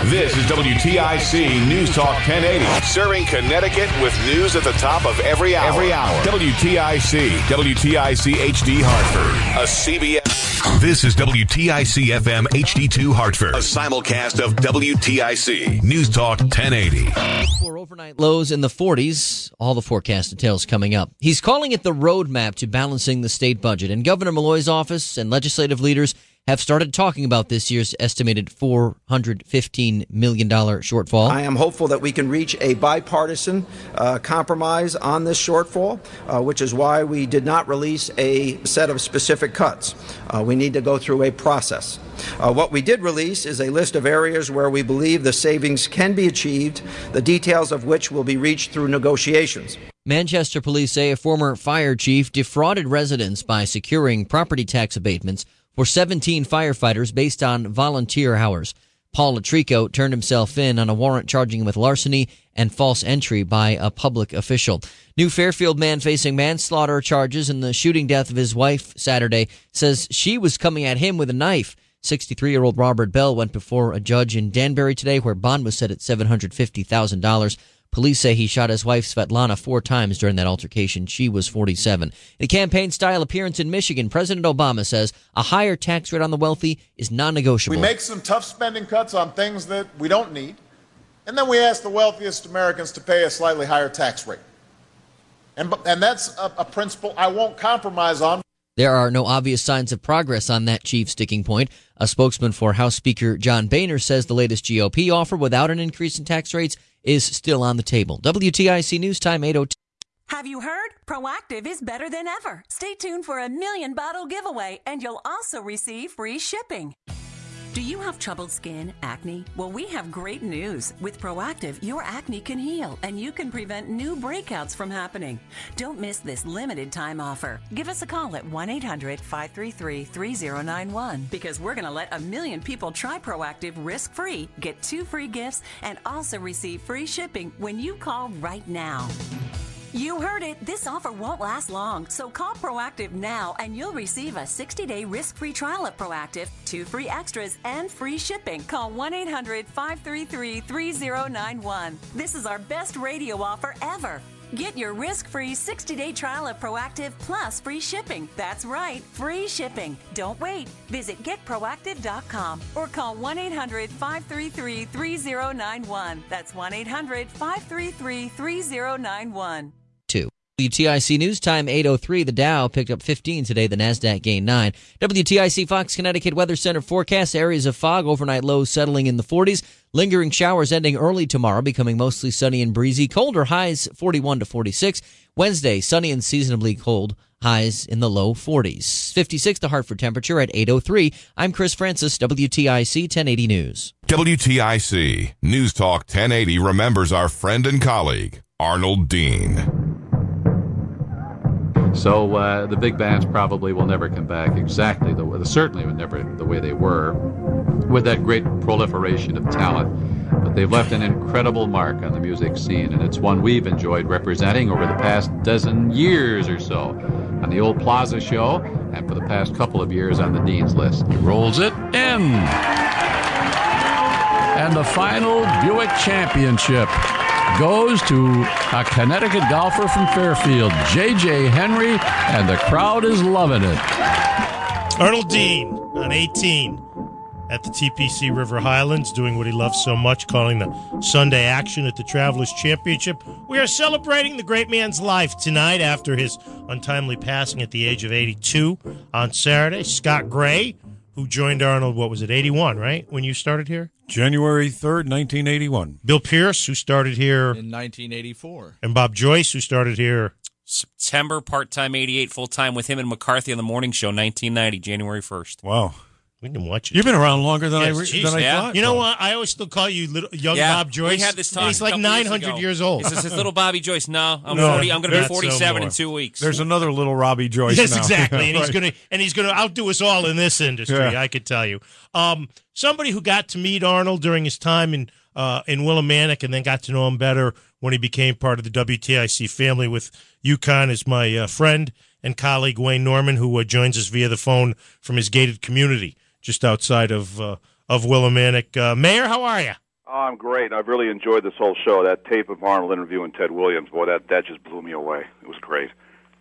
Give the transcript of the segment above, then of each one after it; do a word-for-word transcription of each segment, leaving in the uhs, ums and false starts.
This is W T I C News Talk ten eighty, serving Connecticut with news at the top of every hour. Every hour. W T I C, W T I C H D Hartford, a C B S. This is W T I C F M H D two Hartford, a simulcast of W T I C News Talk ten eighty. For overnight lows in the forties, all the forecast details coming up. He's calling it the roadmap to balancing the state budget, and Governor Malloy's office and legislative leaders have started talking about this year's estimated four hundred fifteen million dollars shortfall. I am hopeful that we can reach a bipartisan uh, compromise on this shortfall, uh, which is why we did not release a set of specific cuts. Uh, we need to go through a process. Uh, what we did release is a list of areas where we believe the savings can be achieved, the details of which will be reached through negotiations. Manchester police say a former fire chief defrauded residents by securing property tax abatements for seventeen firefighters based on volunteer hours. Paul Latrico turned himself in on a warrant charging him with larceny and false entry by a public official. New Fairfield man facing manslaughter charges in the shooting death of his wife Saturday says she was coming at him with a knife. sixty-three-year-old Robert Bell went before a judge in Danbury today where bond was set at seven hundred fifty thousand dollars. Police say he shot his wife Svetlana four times during that altercation. She was forty-seven. In a campaign-style appearance in Michigan, President Obama says a higher tax rate on the wealthy is non-negotiable. We make some tough spending cuts on things that we don't need, and then we ask the wealthiest Americans to pay a slightly higher tax rate. And, and that's a, a principle I won't compromise on. There are no obvious signs of progress on that chief sticking point. A spokesman for House Speaker John Boehner says the latest G O P offer without an increase in tax rates is still on the table. W T I C News Time, eight oh two. Have you heard? Proactive is better than ever. Stay tuned for a million bottle giveaway, and you'll also receive free shipping. Do you have troubled skin, acne? Well, we have great news. With Proactive, your acne can heal, and you can prevent new breakouts from happening. Don't miss this limited time offer. Give us a call at one eight hundred five three three three oh nine one because we're going to let a million people try Proactive risk-free, get two free gifts, and also receive free shipping when you call right now. You heard it. This offer won't last long, so call Proactive now and you'll receive a sixty-day risk-free trial of Proactive, two free extras, and free shipping. Call one eight hundred five three three three oh nine one. This is our best radio offer ever. Get your risk-free sixty-day trial of Proactive plus free shipping. That's right, free shipping. Don't wait. Visit get proactive dot com or call one eight hundred five three three three oh nine one. That's one eight hundred five three three three oh nine one. W T I C News Time, eight oh three. The Dow picked up fifteen today. The Nasdaq gained nine. W T I C Fox Connecticut Weather Center forecast areas of fog, overnight lows settling in the forties. Lingering showers ending early tomorrow, becoming mostly sunny and breezy. Colder highs forty-one to forty-six. Wednesday, sunny and seasonably cold. Highs in the low forties. fifty-six the Hartford temperature at eight oh three. I'm Chris Francis, W T I C ten eighty News. W T I C News Talk ten eighty remembers our friend and colleague, Arnold Dean. So uh, the big bands probably will never come back exactly the way, certainly never the way they were, with that great proliferation of talent. But they've left an incredible mark on the music scene, and it's one we've enjoyed representing over the past dozen years or so on the old Plaza show, and for the past couple of years on the Dean's List. He rolls it in. And the final Buick Championship goes to a Connecticut golfer from Fairfield, J J Henry, and the crowd is loving it. Arnold Dean on eighteen at the T P C River Highlands, doing what he loves so much, calling the Sunday action at the Travelers Championship. We are celebrating the great man's life tonight after his untimely passing at the age of eighty-two on Saturday. Scott Gray, who joined Arnold, what was it, eighty-one, right, when you started here? January third, nineteen eighty-one. Bill Pierce, who started here in nineteen eighty-four. And Bob Joyce, who started here September, part-time eighty-eight, full-time with him and McCarthy on the morning show, nineteen ninety, January first. Wow. We can watch it. You've been around longer than yes, I, re- geez, than I yeah. thought. You know what? I always still call you little, young yeah, Bob Joyce. We had this talk. He's like nine hundred years, years old. Is this his little Bobby Joyce? No, I'm no, forty. I'm going to be forty-seven so in two weeks. There's another little Robbie Joyce. Yes, now. exactly, and right. he's going to and he's going to outdo us all in this industry. Yeah. I could tell you. Um, somebody who got to meet Arnold during his time in uh, in Willimantic, and then got to know him better when he became part of the W T I C family with UConn, is my uh, friend and colleague Wayne Norman, who uh, joins us via the phone from his gated community just outside of uh, of Willimantic. Uh, Mayor, how are you? Oh, I'm great. I've really enjoyed this whole show. That tape of Arnold interviewing Ted Williams, boy, that, that just blew me away. It was great.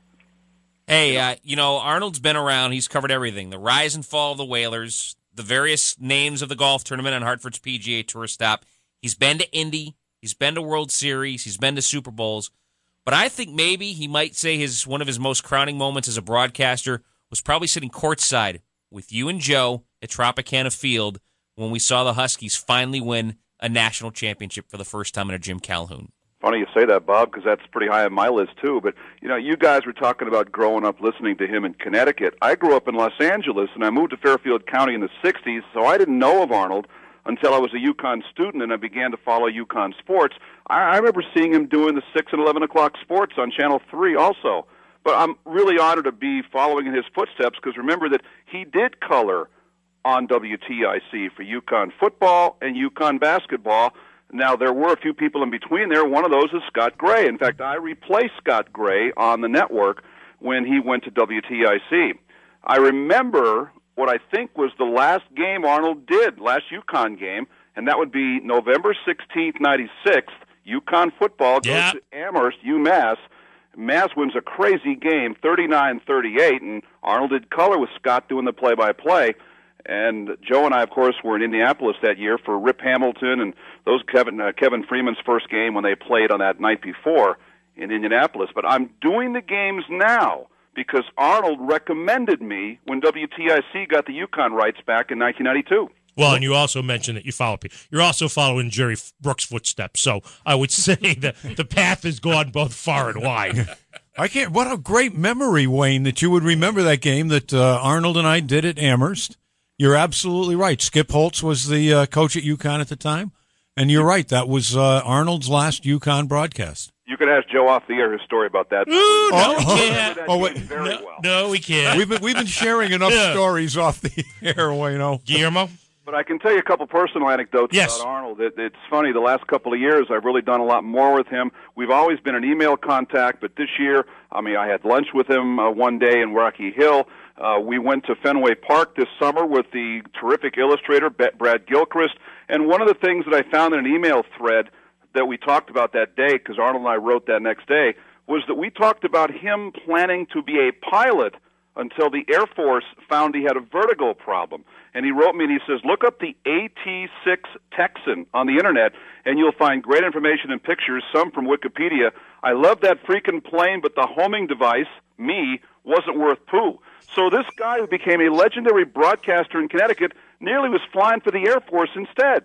Hey, uh, you know, Arnold's been around. He's covered everything. The rise and fall of the Whalers, the various names of the golf tournament on Hartford's P G A Tour stop. He's been to Indy. He's been to World Series. He's been to Super Bowls. But I think maybe he might say his one of his most crowning moments as a broadcaster was probably sitting courtside with you and Joe at Tropicana Field when we saw the Huskies finally win a national championship for the first time under Jim Calhoun. Funny you say that, Bob, because that's pretty high on my list, too. But, you know, you guys were talking about growing up listening to him in Connecticut. I grew up in Los Angeles, and I moved to Fairfield County in the sixties, so I didn't know of Arnold until I was a UConn student, and I began to follow UConn sports. I, I remember seeing him doing the six and eleven o'clock sports on Channel three also. But I'm really honored to be following in his footsteps, because remember that he did color on W T I C for UConn football and UConn basketball. Now, there were a few people in between there. One of those is Scott Gray. In fact, I replaced Scott Gray on the network when he went to W T I C. I remember what I think was the last game Arnold did, last UConn game, and that would be November sixteenth, ninety-six. UConn football goes yeah. to Amherst, UMass. Mass wins a crazy game, thirty-nine thirty-eight, and Arnold did color with Scott doing the play-by-play. And Joe and I, of course, were in Indianapolis that year for Rip Hamilton and those Kevin uh, Kevin Freeman's first game when they played on that night before in Indianapolis. But I'm doing the games now because Arnold recommended me when W T I C got the UConn rights back in nineteen ninety-two. Well, and you also mentioned that you follow people. You're also following Jerry Brooks' footsteps. So I would say that the path has gone both far and wide. I can't. What a great memory, Wayne, that you would remember that game that uh, Arnold and I did at Amherst. You're absolutely right. Skip Holtz was the uh, coach at UConn at the time, and you're right. That was uh, Arnold's last UConn broadcast. You can ask Joe off the air his story about that. Ooh, no, we oh, can't. Oh, wait. Very No, well. no, we can't. We've been, we've been sharing enough Yeah. stories off the air, Wayno. Guillermo? But I can tell you a couple personal anecdotes Yes. about Arnold. It, it's funny, the last couple of years I've really done a lot more with him. We've always been in email contact, but this year, I mean, I had lunch with him uh, one day in Rocky Hill. Uh, we went to Fenway Park this summer with the terrific illustrator, Brad Gilchrist, and one of the things that I found in an email thread that we talked about that day, because Arnold and I wrote that next day, was that we talked about him planning to be a pilot until the Air Force found he had a vertigo problem. And he wrote me and he says, look up the A T six Texan on the Internet, and you'll find great information and pictures, some from Wikipedia. I love that freaking plane, but the homing device, me, wasn't worth poo. So this guy who became a legendary broadcaster in Connecticut nearly was flying for the Air Force instead.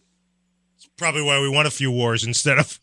It's probably why we won a few wars instead of...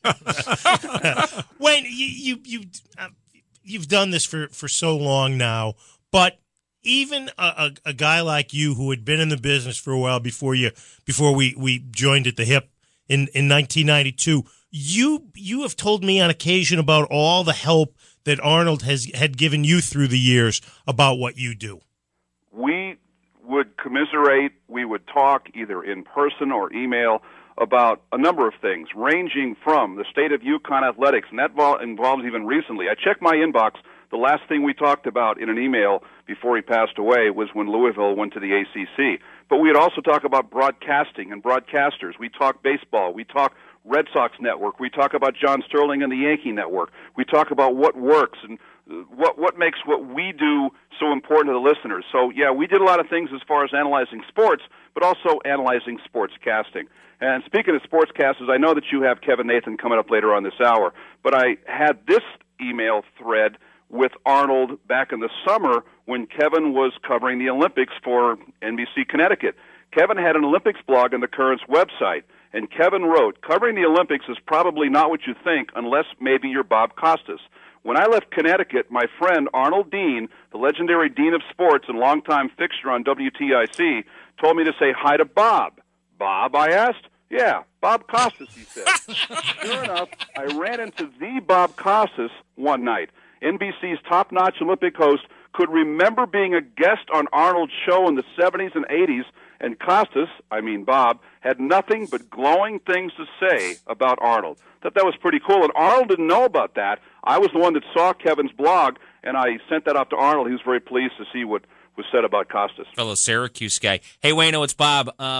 Wayne, you, you, you, uh, you've done this for, for so long now, but even a, a, a guy like you who had been in the business for a while before you before we, we joined at the hip in, in nineteen ninety-two, you you have told me on occasion about all the help that Arnold has had given you through the years about what you do. We would commiserate, we would talk either in person or email about a number of things, ranging from the state of UConn athletics, and that involves even recently. I checked my inbox. The last thing we talked about in an email before he passed away was when Louisville went to the A C C. But we would also talk about broadcasting and broadcasters. We talk baseball. We talk Red Sox Network. We talk about John Sterling and the Yankee Network. We talk about what works and what what makes what we do so important to the listeners. So, yeah, we did a lot of things as far as analyzing sports, but also analyzing sports casting. And speaking of sportscasters, I know that you have Kevin Nathan coming up later on this hour, but I had this email thread with Arnold back in the summer when Kevin was covering the Olympics for N B C Connecticut. Kevin had an Olympics blog on the Currents website, and Kevin wrote, covering the Olympics is probably not what you think unless maybe you're Bob Costas. When I left Connecticut, my friend Arnold Dean, the legendary dean of sports and longtime fixture on W T I C, told me to say hi to Bob. Bob, I asked? Yeah, Bob Costas, he said. Sure enough, I ran into the Bob Costas one night. N B C's top-notch Olympic host could remember being a guest on Arnold's show in the seventies and eighties, and Costas, I mean Bob, had nothing but glowing things to say about Arnold. Thought that was pretty cool, and Arnold didn't know about that. I was the one that saw Kevin's blog, and I sent that out to Arnold. He was very pleased to see what was said about Costas. Fellow Syracuse guy. Hey, Wayno, it's Bob. Um,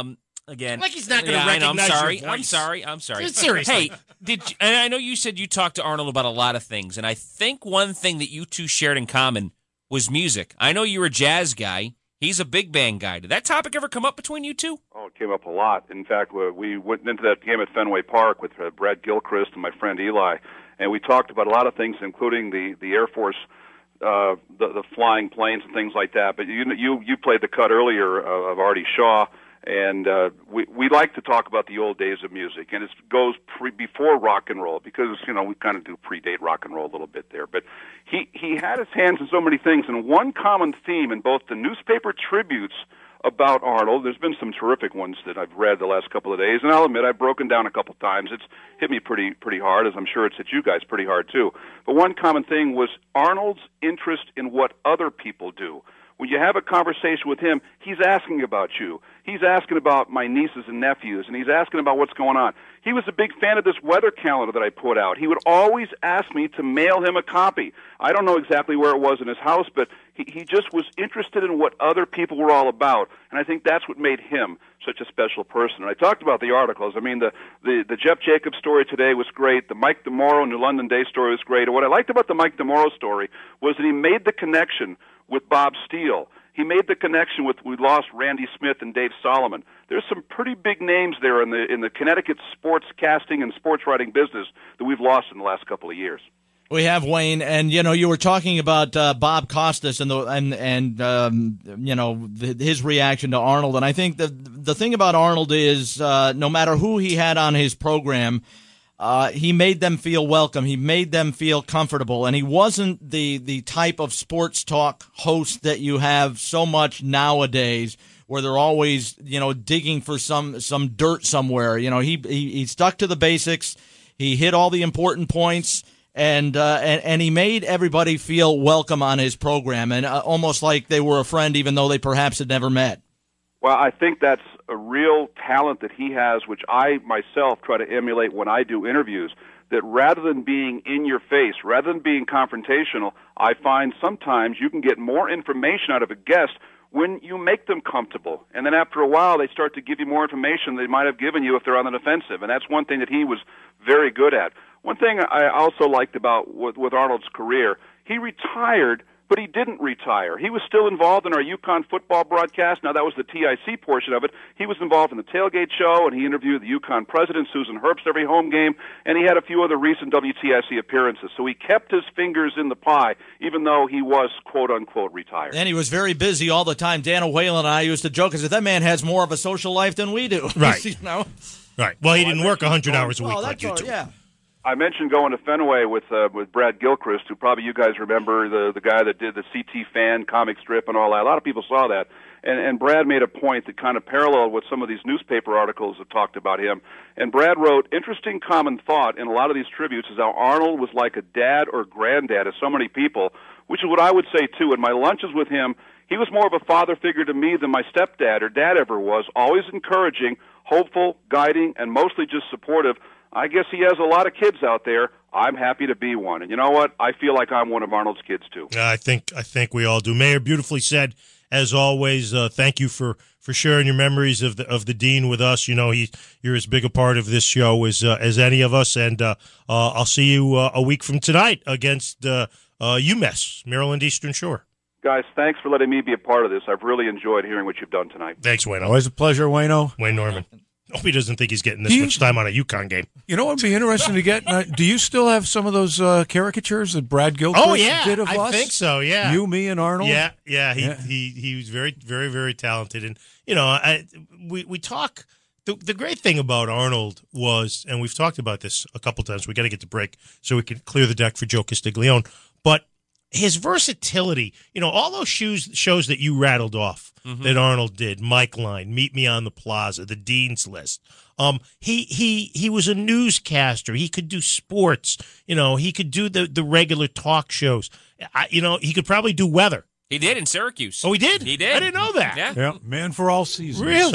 Again, like he's not going to yeah, I know, recognize I'm sorry. your voice. I'm sorry. I'm sorry. Seriously. Hey, did you, and I know you said you talked to Arnold about a lot of things, and I think one thing that you two shared in common was music. I know you're a jazz guy. He's a big band guy. Did that topic ever come up between you two? Oh, it came up a lot. In fact, we went into that game at Fenway Park with uh, Brad Gilchrist and my friend Eli, and we talked about a lot of things, including the, the Air Force, uh, the, the flying planes and things like that. But you you you played the cut earlier uh, of Artie Shaw. And uh, we we like to talk about the old days of music, and it goes pre, before rock and roll because you know we kind of do predate rock and roll a little bit there. But he he had his hands in so many things, and one common theme in both the newspaper tributes about Arnold. There's been some terrific ones that I've read the last couple of days, and I'll admit I've broken down a couple times. It's hit me pretty pretty hard, as I'm sure it's hit you guys pretty hard too. But one common thing was Arnold's interest in what other people do. When you have a conversation with him, he's asking about you. He's asking about my nieces and nephews, and he's asking about what's going on. He was a big fan of this weather calendar that I put out. He would always ask me to mail him a copy. I don't know exactly where it was in his house, but he, he just was interested in what other people were all about, and I think that's what made him such a special person. And I talked about the articles. I mean, the, the, the Jeff Jacobs story today was great. The Mike DeMoro New London Day story was great. And what I liked about the Mike DeMoro story was that he made the connection with Bob Steele. He made the connection with, we lost Randy Smith and Dave Solomon. There's some pretty big names there in the in the Connecticut sports casting and sports writing business that we've lost in the last couple of years. We have, Wayne, and you know you were talking about uh, Bob Costas and the and and um, you know the, his reaction to Arnold, and I think the the thing about Arnold is uh, no matter who he had on his program, Uh, he made them feel welcome. He made them feel comfortable, and he wasn't the the type of sports talk host that you have so much nowadays, where they're always you know digging for some some dirt somewhere. You know, he he, he stuck to the basics. He hit all the important points, and uh, and and he made everybody feel welcome on his program, and uh, almost like they were a friend, even though they perhaps had never met. Well, I think that's a real talent that he has, which I myself try to emulate when I do interviews, that rather than being in your face, rather than being confrontational, I find sometimes you can get more information out of a guest when you make them comfortable. And then after a while, they start to give you more information they might have given you if they're on the defensive. And that's one thing that he was very good at. One thing I also liked about with, with Arnold's career, he retired, but he didn't retire. He was still involved in our UConn football broadcast. Now, that was the T I C portion of it. He was involved in the tailgate show, and he interviewed the UConn president, Susan Herbst, every home game, and he had a few other recent W T I C appearances. So he kept his fingers in the pie, even though he was, quote-unquote, retired. And he was very busy all the time. Dan Whalen and I used to joke, because that man has more of a social life than we do. Right. you know? Right. Well, he Well, didn't work one hundred hours a week Well, like you all, two. yeah. I mentioned going to Fenway with uh, with Brad Gilchrist, who probably you guys remember, the the guy that did the C T fan comic strip and all that. A lot of people saw that. And, and Brad made a point that kind of paralleled what some of these newspaper articles have talked about him. And Brad wrote, interesting common thought in a lot of these tributes is how Arnold was like a dad or granddad to so many people, which is what I would say, too. In my lunches with him, he was more of a father figure to me than my stepdad or dad ever was, always encouraging, hopeful, guiding, and mostly just supportive. I guess he has a lot of kids out there. I'm happy to be one. And you know what? I feel like I'm one of Arnold's kids, too. I think I think we all do. Mayor, beautifully said. As always, uh, thank you for, for sharing your memories of the of the Dean with us. You know, he you're as big a part of this show as uh, as any of us. And uh, uh, I'll see you uh, a week from tonight against uh, uh, UMass, Maryland Eastern Shore. Guys, thanks for letting me be a part of this. I've really enjoyed hearing what you've done tonight. Thanks, Wayne. Always a pleasure, Wayno. Wayne Norman. Hope he doesn't think he's getting this you, much time on a UConn game. You know what would be interesting to get? Uh, do you still have some of those uh, caricatures that Brad Gilchrist oh, yeah, did of I us? I think so, yeah. You, me, and Arnold? Yeah, yeah. He yeah. he he was very, very, very talented. And, you know, I, we, we talk – the the great thing about Arnold was, and we've talked about this a couple times, we got to get to break so we can clear the deck for Joe Castiglione, but his versatility, you know, all those shoes, shows that you rattled off mm-hmm. that Arnold did, Mike Line, Meet Me on the Plaza, the Dean's List. Um, he he he was a newscaster. He could do sports. You know, he could do the, the regular talk shows. I, you know, he could probably do weather. He did in Syracuse. Oh, he did? He did. I didn't know that. Yeah. Yeah, man for all seasons. Really?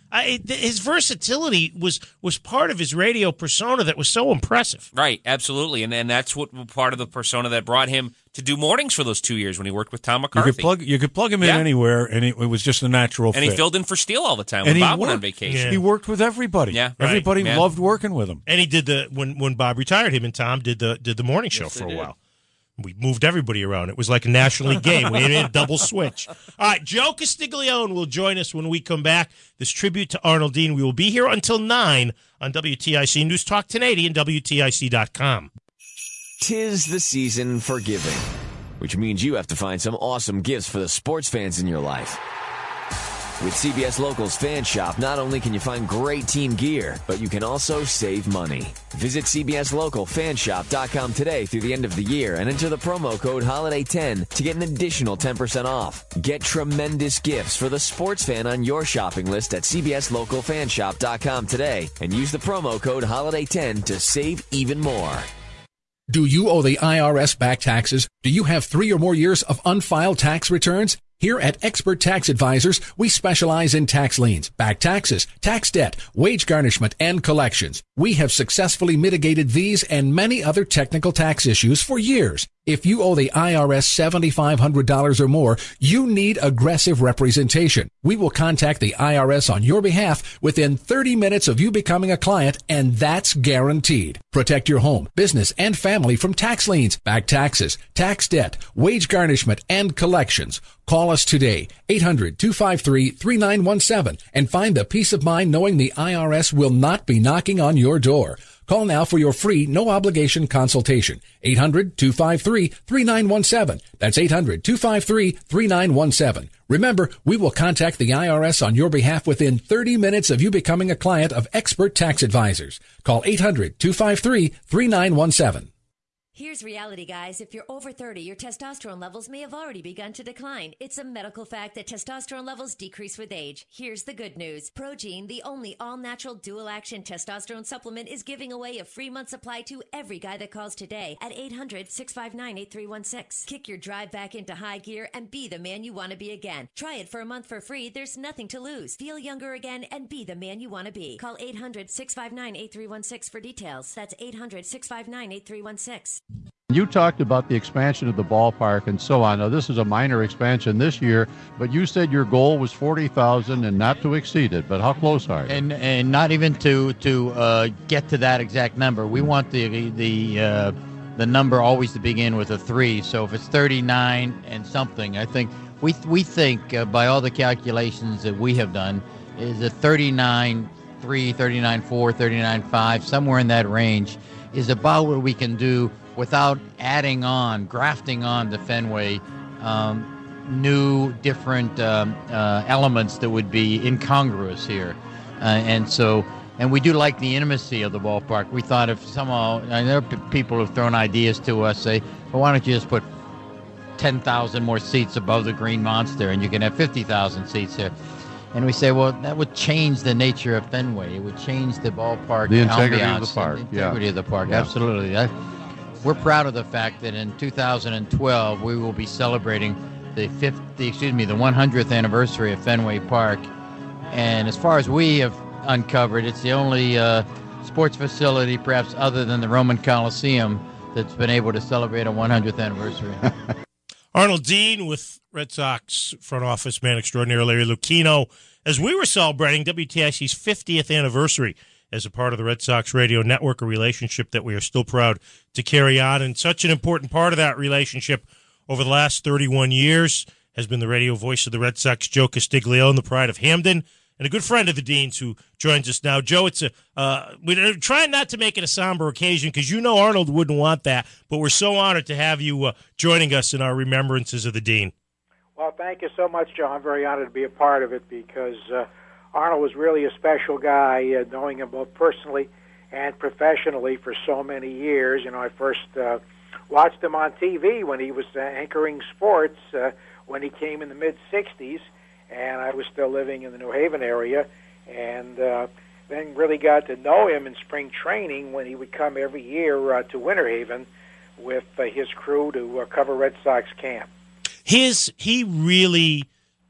I, his versatility was was part of his radio persona that was so impressive. Right, absolutely, and and that's what part of the persona that brought him to do mornings for those two years when he worked with Tom McCarthy. You could plug, you could plug him in Yeah. anywhere, and it, it was just a natural And fit. he filled in for Steele all the time And when he Bob went on worked- vacation. Yeah. He worked with everybody. Yeah, everybody Right. Yeah. loved working with him. And he did the when when Bob retired, him and Tom did the did the morning show Yes, they for a did. while. We moved everybody around. It was like a National League game. We had a double switch. All right, Joe Castiglione will join us when we come back. This tribute to Arnold Dean. We will be here until nine on W T I C News Talk ten eighty and W T I C dot com. Tis the season for giving, which means you have to find some awesome gifts for the sports fans in your life. With C B S Local's Fan Shop, not only can you find great team gear, but you can also save money. Visit C B S Local Fan Shop dot com today through the end of the year and enter the promo code Holiday ten to get an additional ten percent off. Get tremendous gifts for the sports fan on your shopping list at C B S Local Fan Shop dot com today and use the promo code Holiday ten to save even more. Do you owe the I R S back taxes? Do you have three or more years of unfiled tax returns? Here at Expert Tax Advisors, we specialize in tax liens, back taxes, tax debt, wage garnishment, and collections. We have successfully mitigated these and many other technical tax issues for years. If you owe the I R S seven thousand five hundred dollars or more, you need aggressive representation. We will contact the I R S on your behalf within thirty minutes of you becoming a client, and that's guaranteed. Protect your home, business, and family from tax liens, back taxes, tax debt, wage garnishment, and collections. Call us today, eight hundred, two five three, three nine one seven, and find the peace of mind knowing the I R S will not be knocking on your door. Call now for your free, no-obligation consultation. eight hundred, two five three, three nine one seven. That's eight hundred, two five three, three nine one seven. Remember, we will contact the I R S on your behalf within thirty minutes of you becoming a client of Expert Tax Advisors. Call eight hundred, two five three, three nine one seven. Here's reality, guys. If you're over thirty, your testosterone levels may have already begun to decline. It's a medical fact that testosterone levels decrease with age. Here's the good news. Progene, the only all-natural dual-action testosterone supplement, is giving away a free month supply to every guy that calls today at eight hundred, six five nine, eight three one six. Kick your drive back into high gear and be the man you want to be again. Try it for a month for free. There's nothing to lose. Feel younger again and be the man you want to be. Call eight hundred, six five nine, eight three one six for details. That's eight hundred, six five nine, eight three one six. You talked about the expansion of the ballpark and so on. Now, this is a minor expansion this year, but you said your goal was forty thousand and not to exceed it. But how close are you? And and not even to to uh, get to that exact number. We want the the uh, the number always to begin with a three. So if it's thirty-nine and something, I think we we think uh, by all the calculations that we have done is a thirty-nine three, thirty-nine four, thirty-nine five, somewhere in that range is about what we can do without adding on, grafting on to Fenway um, new, different um, uh, elements that would be incongruous here. Uh, and so, and we do like the intimacy of the ballpark. We thought if somehow, I know people have thrown ideas to us, say, well, why don't you just put ten thousand more seats above the Green Monster and you can have fifty thousand seats here. And we say, well, that would change the nature of Fenway. It would change the ballpark The integrity of ambiance, the park, the yeah. integrity of the park, Yeah. absolutely. That, we're proud of the fact that in two thousand twelve we will be celebrating the fifth, the, excuse me, the one hundredth anniversary of Fenway Park. And as far as we have uncovered, it's the only uh, sports facility, perhaps other than the Roman Coliseum, that's been able to celebrate a one hundredth anniversary. Arnold Dean with Red Sox front office man extraordinaire Larry Lucchino, as we were celebrating W T I C's fiftieth anniversary as a part of the Red Sox radio network, a relationship that we are still proud to carry on. And such an important part of that relationship over the last thirty-one years has been the radio voice of the Red Sox, Joe Castiglione, the pride of Hamden, and a good friend of the Deans who joins us now. Joe, it's a uh, we're trying not to make it a somber occasion because you know Arnold wouldn't want that, but we're so honored to have you uh, joining us in our remembrances of the Dean. Well, thank you so much, Joe. I'm very honored to be a part of it because uh, Arnold was really a special guy, uh, knowing him both personally and professionally for so many years. You know, I first uh, watched him on T V when he was uh, anchoring sports uh, when he came in the mid-sixties, and I was still living in the New Haven area, and uh, then really got to know him in spring training when he would come every year uh, to Winter Haven with uh, his crew to uh, cover Red Sox camp. His he really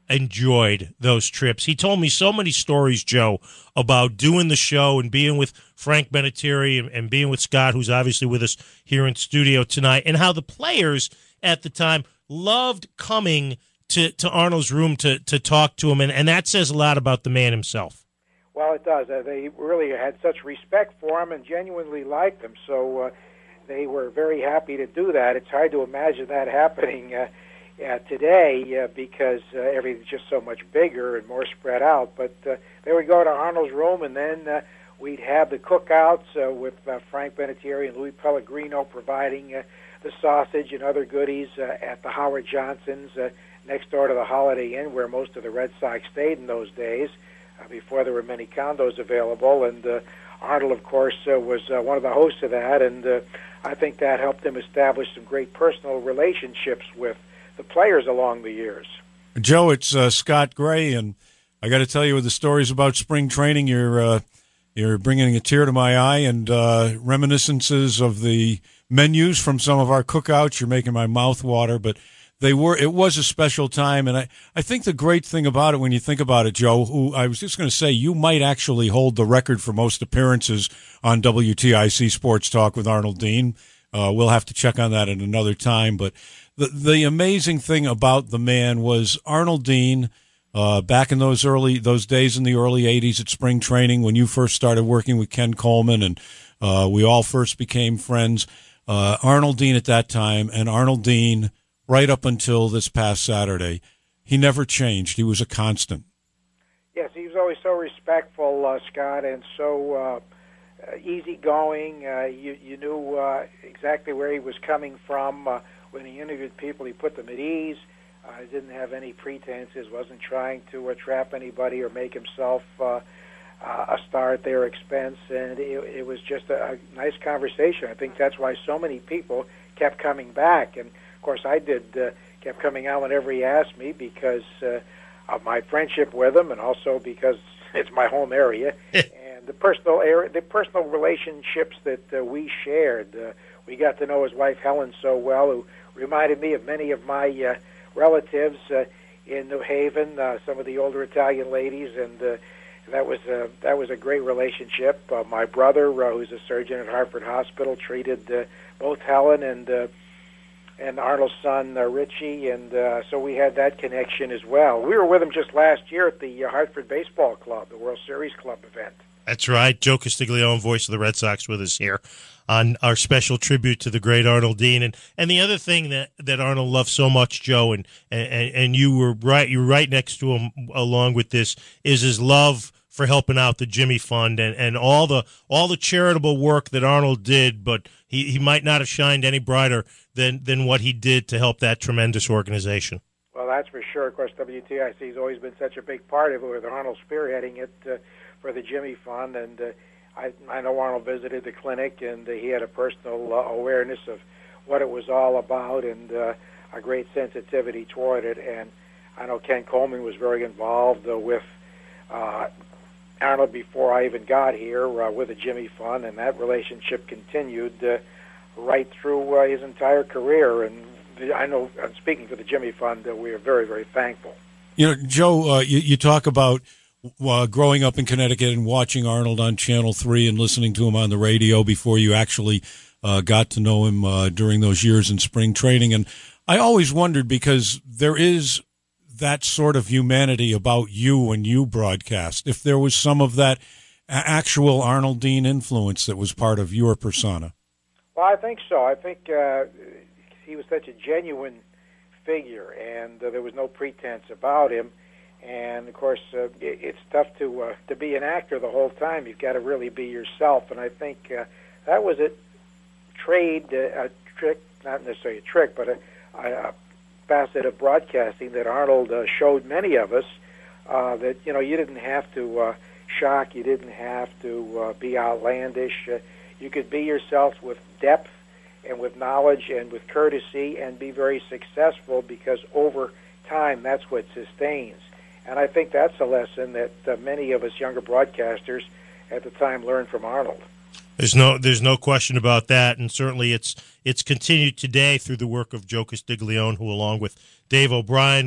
enjoyed those trips. He told me so many stories, Joe, about doing the show and being with Frank Benettiere and, and being with Scott, who's obviously with us here in studio tonight, and how the players at the time loved coming to, to Arnold's room to, to talk to him, and, and that says a lot about the man himself. Well, it does. Uh, they really had such respect for him and genuinely liked him, so uh, they were very happy to do that. It's hard to imagine that happening uh, uh, today uh, because uh, everything's just so much bigger and more spread out. But uh, they would go to Arnold's room, and then uh, we'd have the cookouts uh, with uh, Frank Benettiere and Louis Pellegrino providing uh, the sausage and other goodies uh, at the Howard Johnson's uh, next door to the Holiday Inn, where most of the Red Sox stayed in those days. Uh, before there were many condos available, and uh, Arnold, of course, uh, was uh, one of the hosts of that, and uh, I think that helped him establish some great personal relationships with the players along the years. Joe, it's uh, Scott Gray, and I got to tell you, with the stories about spring training, you're uh, you're bringing a tear to my eye, and uh, reminiscences of the menus from some of our cookouts. You're making my mouth water, but They were. It was a special time, and I, I think the great thing about it, when you think about it, Joe, who I was just going to say, you might actually hold the record for most appearances on W T I C Sports Talk with Arnold Dean. Uh, we'll have to check on that at another time. But the the amazing thing about the man was Arnold Dean. Uh, back in those early those days in the early eighties at spring training, when you first started working with Ken Coleman, and uh, we all first became friends. Uh, Arnold Dean at that time, and Arnold Dean right up until this past Saturday, he never changed. He was a constant. Yes, he was always so respectful, uh, Scott, and so uh, uh, easygoing. Uh, you, you knew uh, exactly where he was coming from. Uh, when he interviewed people, he put them at ease. Uh, he didn't have any pretenses, wasn't trying to uh, trap anybody or make himself uh, uh, a star at their expense, and it, it was just a, a nice conversation. I think that's why so many people kept coming back, and of course, I did uh, kept coming out whenever he asked me because uh, of my friendship with him, and also because it's my home area and the personal area, the personal relationships that uh, we shared. Uh, we got to know his wife Helen so well, who reminded me of many of my uh, relatives uh, in New Haven, uh, some of the older Italian ladies, and uh, that was a, that was a great relationship. Uh, my brother, uh, who's a surgeon at Hartford Hospital, treated uh, both Helen and uh, and Arnold's son, uh, Richie, and uh, so we had that connection as well. We were with him just last year at the uh, Hartford Baseball Club, the World Series Club event. That's right. Joe Castiglione, voice of the Red Sox, with us here on our special tribute to the great Arnold Dean. And and the other thing that, that Arnold loved so much, Joe, and, and and you were right, you were right next to him along with this, is his love for helping out the Jimmy Fund and, and all the all the charitable work that Arnold did, but he, he might not have shined any brighter than, than what he did to help that tremendous organization. Well, that's for sure. Of course, W T I C has always been such a big part of it, with Arnold spearheading it uh, for the Jimmy Fund. And uh, I, I know Arnold visited the clinic, and uh, he had a personal uh, awareness of what it was all about and uh, a great sensitivity toward it. And I know Ken Coleman was very involved uh, with uh, Arnold before I even got here uh, with the Jimmy Fund, and that relationship continued uh, right through uh, his entire career. And the, I know, I'm speaking for the Jimmy Fund, uh, we are very, very thankful. You know, Joe, uh, you, you talk about uh, growing up in Connecticut and watching Arnold on Channel three and listening to him on the radio before you actually uh, got to know him uh, during those years in spring training. And I always wondered, because there is that sort of humanity about you when you broadcast, if there was some of that actual Arnold Dean influence that was part of your persona. Well, I think so. I think uh, he was such a genuine figure, and uh, there was no pretense about him. And of course, uh, it, it's tough to uh, to be an actor the whole time. You've got to really be yourself. And I think uh, that was a trade, uh, a trick, not necessarily a trick, but a, a facet of broadcasting that Arnold uh, showed many of us, uh, that, you know, you didn't have to uh, shock, you didn't have to uh, be outlandish. Uh, you could be yourself with depth and with knowledge and with courtesy and be very successful, because over time that's what sustains. And I think that's a lesson that uh, many of us younger broadcasters at the time learned from Arnold. There's no, there's no question about that, and certainly it's it's continued today through the work of Joe Castiglione, who, along with Dave O'Brien, we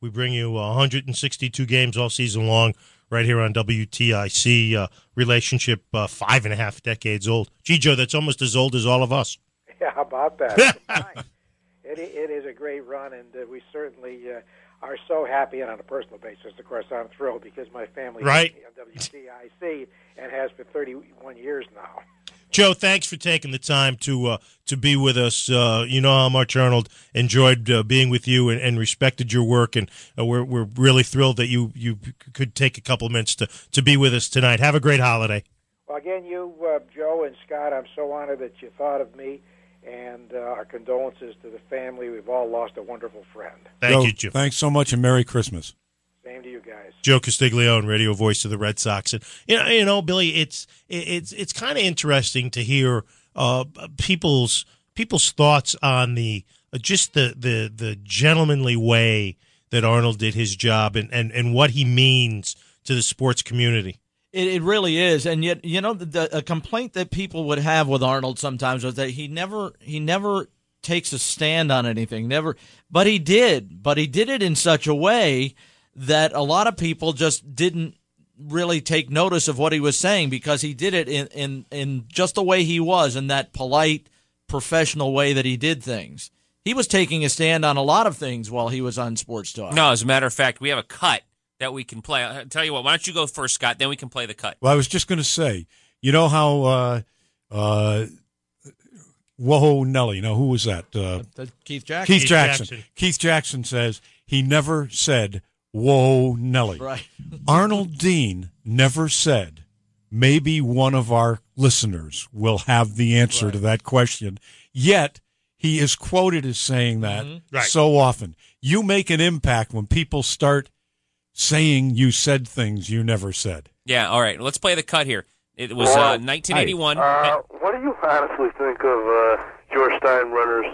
We bring you one hundred sixty-two games all season long right here on W T I C. Uh, relationship uh, five and a half decades old. Gee, Joe, that's almost as old as all of us. Yeah, how about that? it, it is a great run, and uh, we certainly uh, are so happy. And on a personal basis, of course, I'm thrilled because my family right. is on W T I C and has for thirty-one years now. Joe, thanks for taking the time to uh, to be with us. Uh, you know how much Arnold enjoyed uh, being with you and, and respected your work, and uh, we're we're really thrilled that you, you could take a couple of minutes to, to be with us tonight. Have a great holiday. Well, again, you, uh, Joe and Scott, I'm so honored that you thought of me, and uh, our condolences to the family. We've all lost a wonderful friend. Thank Joe, you, Joe. Thanks so much, and Merry Christmas. Same to you guys. Joe Castiglione, radio voice of the Red Sox, and you know, you know, Billy, it's it's it's kind of interesting to hear uh, people's people's thoughts on the uh, just the, the the gentlemanly way that Arnold did his job, and, and, and what he means to the sports community. It, it really is, and yet you know the, the a complaint that people would have with Arnold sometimes was that he never he never takes a stand on anything, never. But he did, but he did it in such a way that a lot of people just didn't really take notice of what he was saying because he did it in, in, in just the way he was, in that polite, professional way that he did things. He was taking a stand on a lot of things while he was on Sports Talk. No, as a matter of fact, we have a cut that we can play. I'll tell you what, why don't you go first, Scott, then we can play the cut. Well, I was just going to say, you know how uh, uh, Whoa Nelly, now who was that? Uh, Keith Jackson. Keith Keith Jackson. Jackson. Keith Jackson says he never said, "Whoa, Nelly." Right. Arnold Dean never said, maybe one of our listeners will have the answer Right. to that question. Yet, he is quoted as saying that Mhm. Right. so often. You make an impact when people start saying you said things you never said. Yeah, all right, let's play the cut here. It was uh, nineteen eighty-one. Uh, what do you honestly think of uh, George Steinbrenner's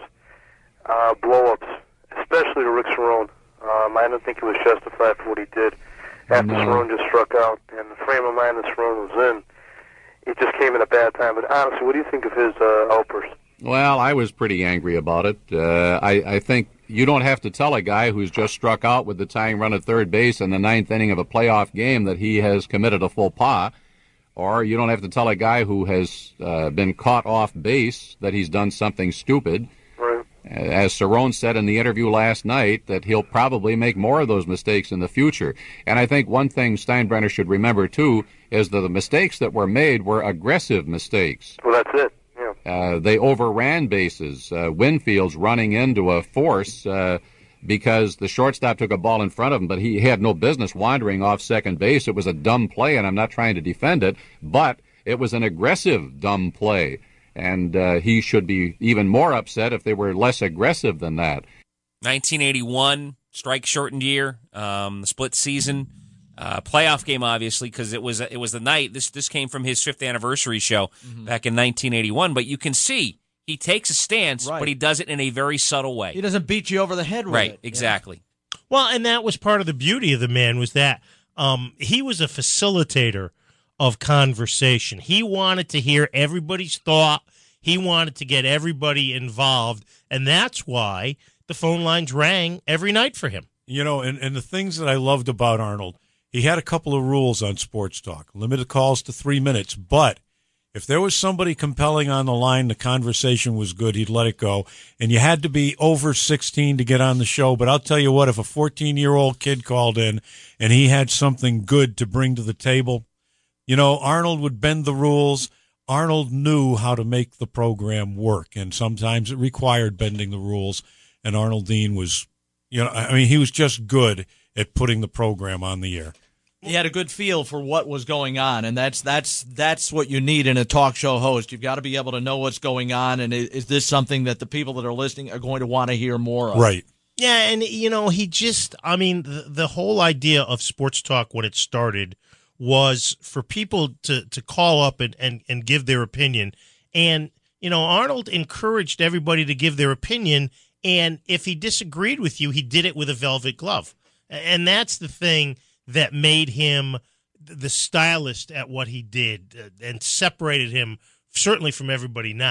uh, blow-ups, especially to Rick Cerrone? Um, I don't think he was justified for what he did after No. Cerrone just struck out, and the frame of mind that Cerrone was in, it just came at a bad time. But honestly, what do you think of his uh, outburst? Well, I was pretty angry about it. Uh, I, I think you don't have to tell a guy who's just struck out with the tying run at third base in the ninth inning of a playoff game that he has committed a faux pas. Or you don't have to tell a guy who has uh, been caught off base that he's done something stupid. Right. As Cerrone said in the interview last night, that he'll probably make more of those mistakes in the future. And I think one thing Steinbrenner should remember, too, is that the mistakes that were made were aggressive mistakes. Well, that's it. Yeah. Uh, they overran bases. Uh, Winfield's running into a force uh, because the shortstop took a ball in front of him, but he had no business wandering off second base. It was a dumb play, and I'm not trying to defend it, but it was an aggressive dumb play. And uh, he should be even more upset if they were less aggressive than that. nineteen eighty-one, strike-shortened year, um, the split season, uh, playoff game, obviously, because it was it was the night. This this came from his fifth anniversary show Mm-hmm. back in nineteen eighty-one. But you can see he takes a stance, Right. but he does it in a very subtle way. He doesn't beat you over the head with Right, it. exactly. Well, and that was part of the beauty of the man, was that um, he was a facilitator of conversation. He wanted to hear everybody's thought. He wanted to get everybody involved, and that's why the phone lines rang every night for him. You know, and, and the things that I loved about Arnold, he had a couple of rules on Sports Talk. Limited calls to three minutes, but if there was somebody compelling on the line, the conversation was good, he'd let it go. And you had to be over sixteen to get on the show. But I'll tell you what, if a fourteen-year-old kid called in and he had something good to bring to the table, you know, Arnold would bend the rules. Arnold knew how to make the program work, and sometimes it required bending the rules. And Arnold Dean was, you know, I mean, he was just good at putting the program on the air. He had a good feel for what was going on, and that's that's that's what you need in a talk show host. You've got to be able to know what's going on, and is, is this something that the people that are listening are going to want to hear more of? Right. Yeah, and, you know, he just, I mean, the, the whole idea of Sports Talk when it started was for people to, to call up and, and, and give their opinion. And, you know, Arnold encouraged everybody to give their opinion, and if he disagreed with you, he did it with a velvet glove. And that's the thing that made him the stylist at what he did uh, and separated him certainly from everybody now.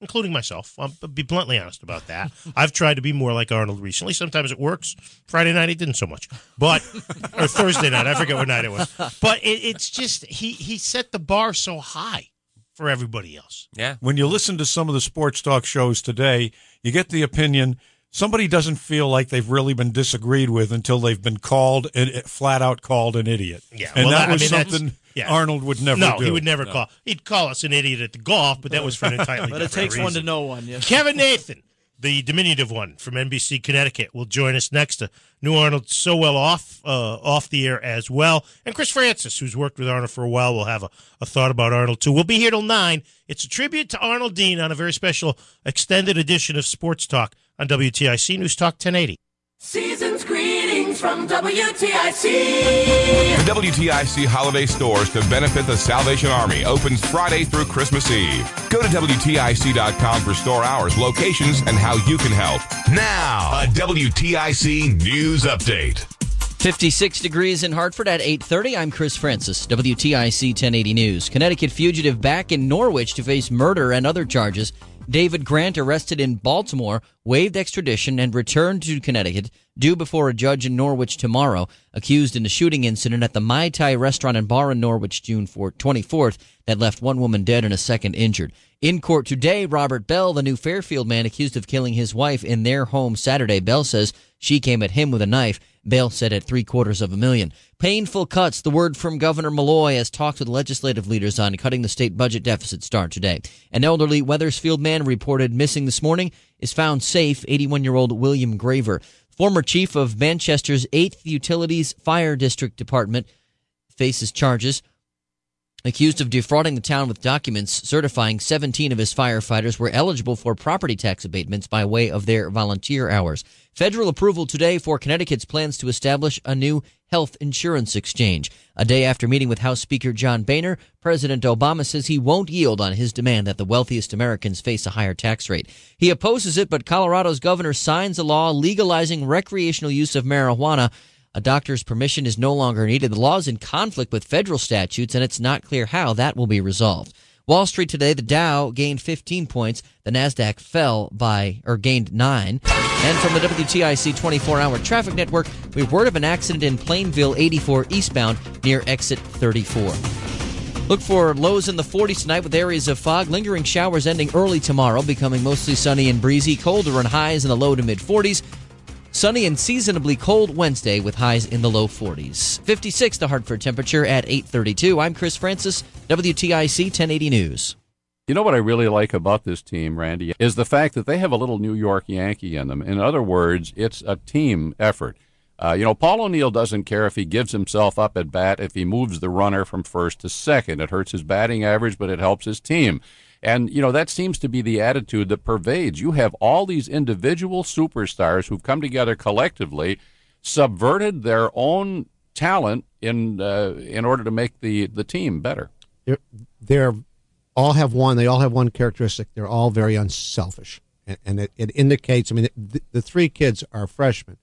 including myself. I'll be bluntly honest about that. I've tried to be more like Arnold recently. Sometimes it works. Friday night, it didn't so much. But, or Thursday night, I forget what night it was. But it, it's just, he, he set the bar so high for everybody else. Yeah. When you listen to some of the sports talk shows today, you get the opinion somebody doesn't feel like they've really been disagreed with until they've been called, flat out called an idiot. Yeah, and well, that I was mean, something yeah. Arnold would never no, do. he would never No. call. He'd call us an idiot at the golf, but that was for an entirely But it different takes one reason. to know one. Yes. Kevin Nathan, the diminutive one from N B C Connecticut, will join us next to New Arnold so well off uh, off the air as well. And Chris Francis, who's worked with Arnold for a while, will have a, a thought about Arnold too. We'll be here till nine. It's a tribute to Arnold Dean on a very special extended edition of Sports Talk on W T I C News Talk ten eighty. Season's greetings from W T I C. The W T I C Holiday Stores to benefit the Salvation Army opens Friday through Christmas Eve. Go to W T I C dot com for store hours, locations, and how you can help. Now, a W T I C News Update. fifty-six degrees in Hartford at eight thirty. I'm Chris Francis, W T I C ten eighty News. Connecticut fugitive back in Norwich to face murder and other charges. David Grant, arrested in Baltimore, waived extradition and returned to Connecticut, due before a judge in Norwich tomorrow, accused in a shooting incident at the Mai Tai restaurant and bar in Norwich June twenty-fourth that left one woman dead and a second injured. In court today, Robert Bell, the new Fairfield man accused of killing his wife in their home Saturday. Bell says she came at him with a knife. Bell said at three quarters of a million. Painful cuts, the word from Governor Malloy as talks with legislative leaders on cutting the state budget deficit start today. An elderly Wethersfield man reported missing this morning is found safe, eighty-one-year-old William Graver. Former chief of Manchester's eighth Utilities Fire District Department faces charges. Accused of defrauding the town with documents certifying seventeen of his firefighters were eligible for property tax abatements by way of their volunteer hours. Federal approval today for Connecticut's plans to establish a new health insurance exchange. A day after meeting with House Speaker John Boehner, President Obama says he won't yield on his demand that the wealthiest Americans face a higher tax rate. He opposes it, but Colorado's governor signs a law legalizing recreational use of marijuana. A doctor's permission is no longer needed. The law is in conflict with federal statutes, and it's not clear how that will be resolved. Wall Street today, the Dow gained fifteen points. The Nasdaq fell by, or gained nine. And from the W T I C twenty-four hour traffic network, we've word of an accident in Plainville eighty-four eastbound near exit thirty-four. Look for lows in the forties tonight with areas of fog. Lingering showers ending early tomorrow, becoming mostly sunny and breezy. Colder and highs in the low to mid forties. Sunny and seasonably cold Wednesday with highs in the low forties. fifty-six the Hartford temperature at eight thirty-two. I'm Chris Francis, W T I C ten eighty News. You know what I really like about this team, Randy, is the fact that they have a little New York Yankee in them. In other words, it's a team effort. Uh, you know, Paul O'Neill doesn't care if he gives himself up at bat, if he moves the runner from first to second. It hurts his batting average, but it helps his team. And, you know, that seems to be the attitude that pervades. You have all these individual superstars who've come together collectively, subverted their own talent in uh, in order to make the, the team better. They're, they're all have one. They all have one characteristic. They're all very unselfish. And, and it, it indicates, I mean, the, the three kids are freshmen,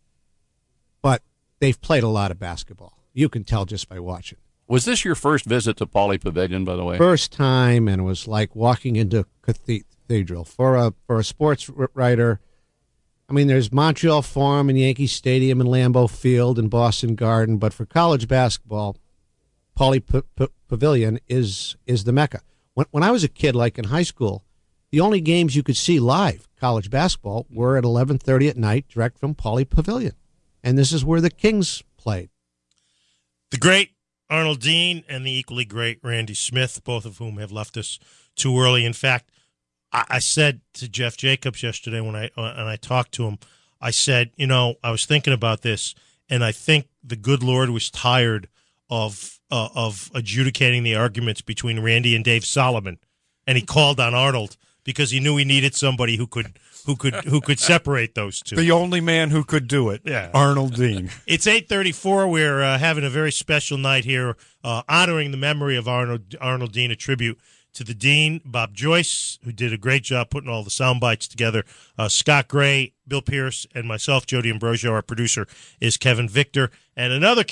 but they've played a lot of basketball. You can tell just by watching. Was this your first visit to Pauley Pavilion, by the way? First time, and it was like walking into cathedral. For a for a sports writer, I mean, there's Montreal Forum and Yankee Stadium and Lambeau Field and Boston Garden, but for college basketball, Pauley P- P- Pavilion is is the mecca. When when I was a kid, like in high school, the only games you could see live, college basketball, were at eleven thirty at night, direct from Pauley Pavilion, and this is where the Kings played. The great Arnold Dean and the equally great Randy Smith, both of whom have left us too early. In fact, I, I said to Jeff Jacobs yesterday when I uh, and I talked to him, I said, you know, I was thinking about this, and I think the good Lord was tired of uh, of adjudicating the arguments between Randy and Dave Solomon, and he called on Arnold because he knew he needed somebody who could who could who could separate those two. The only man who could do it, yeah. Arnold Dean. It's eight thirty-four. We're uh, having a very special night here, uh, honoring the memory of Arnold Arnold Dean, a tribute to the Dean, Bob Joyce, who did a great job putting all the sound bites together, uh, Scott Gray, Bill Pierce, and myself, Jody Ambrosio. Our producer is Kevin Victor, and another Kevin,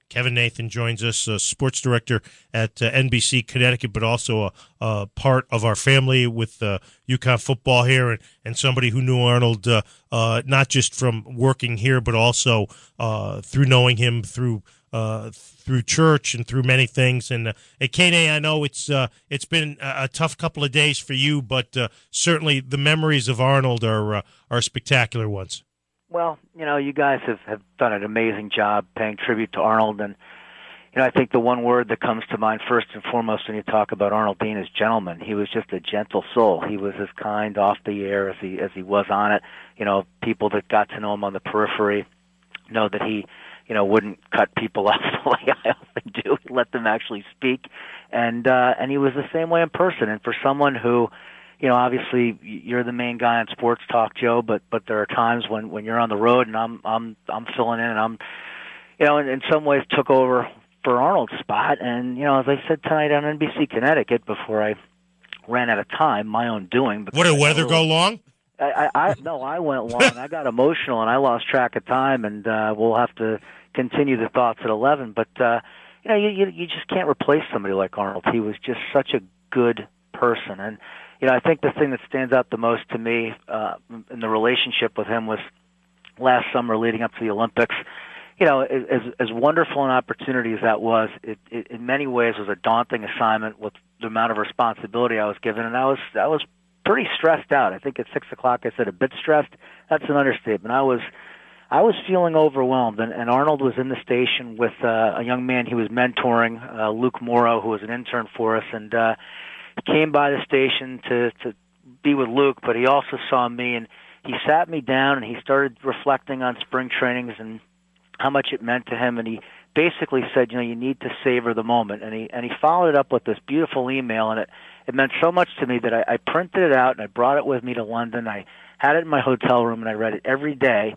Kevin Nathan joins us, uh, sports director at uh, N B C Connecticut, but also a, a part of our family with uh, UConn football here, and, and somebody who knew Arnold uh, uh, not just from working here, but also uh, through knowing him through uh, through church and through many things. And uh, at K N A, I know it's uh, it's been a, a tough couple of days for you, but uh, certainly the memories of Arnold are uh, are spectacular ones. Well, you know, you guys have, have done an amazing job paying tribute to Arnold, and you know, I think the one word that comes to mind first and foremost when you talk about Arnold Dean is gentleman. He was just a gentle soul. He was as kind off the air as he as he was on it. You know, people that got to know him on the periphery know that he, you know, wouldn't cut people off the way I often do. He let them actually speak, and uh, and he was the same way in person. And for someone who, you know, obviously you're the main guy on Sports Talk, Joe, but but there are times when, when you're on the road and I'm I'm I'm filling in and I'm, you know, in, in some ways took over for Arnold's spot. And you know, as I said tonight on N B C Connecticut before I ran out of time, my own doing. What did weather go long? I, I, I no, I went long. I got emotional and I lost track of time. And uh, we'll have to continue the thoughts at eleven. But uh, you know, you, you you just can't replace somebody like Arnold. He was just such a good person. And you know, I think the thing that stands out the most to me uh, in the relationship with him was last summer leading up to the Olympics. You know, as, as wonderful an opportunity as that was, it, it in many ways was a daunting assignment with the amount of responsibility I was given, and I was I was pretty stressed out. I think at six o'clock I said a bit stressed. That's an understatement. I was I was feeling overwhelmed, and, and Arnold was in the station with uh, a young man he was mentoring, uh, Luke Morrow, who was an intern for us, and uh, came by the station to, to be with Luke, but he also saw me, and he sat me down, and he started reflecting on spring trainings and how much it meant to him, and he basically said, you know, you need to savor the moment, and he and he followed it up with this beautiful email, and it, it meant so much to me that I, I printed it out, and I brought it with me to London. I had it in my hotel room, and I read it every day,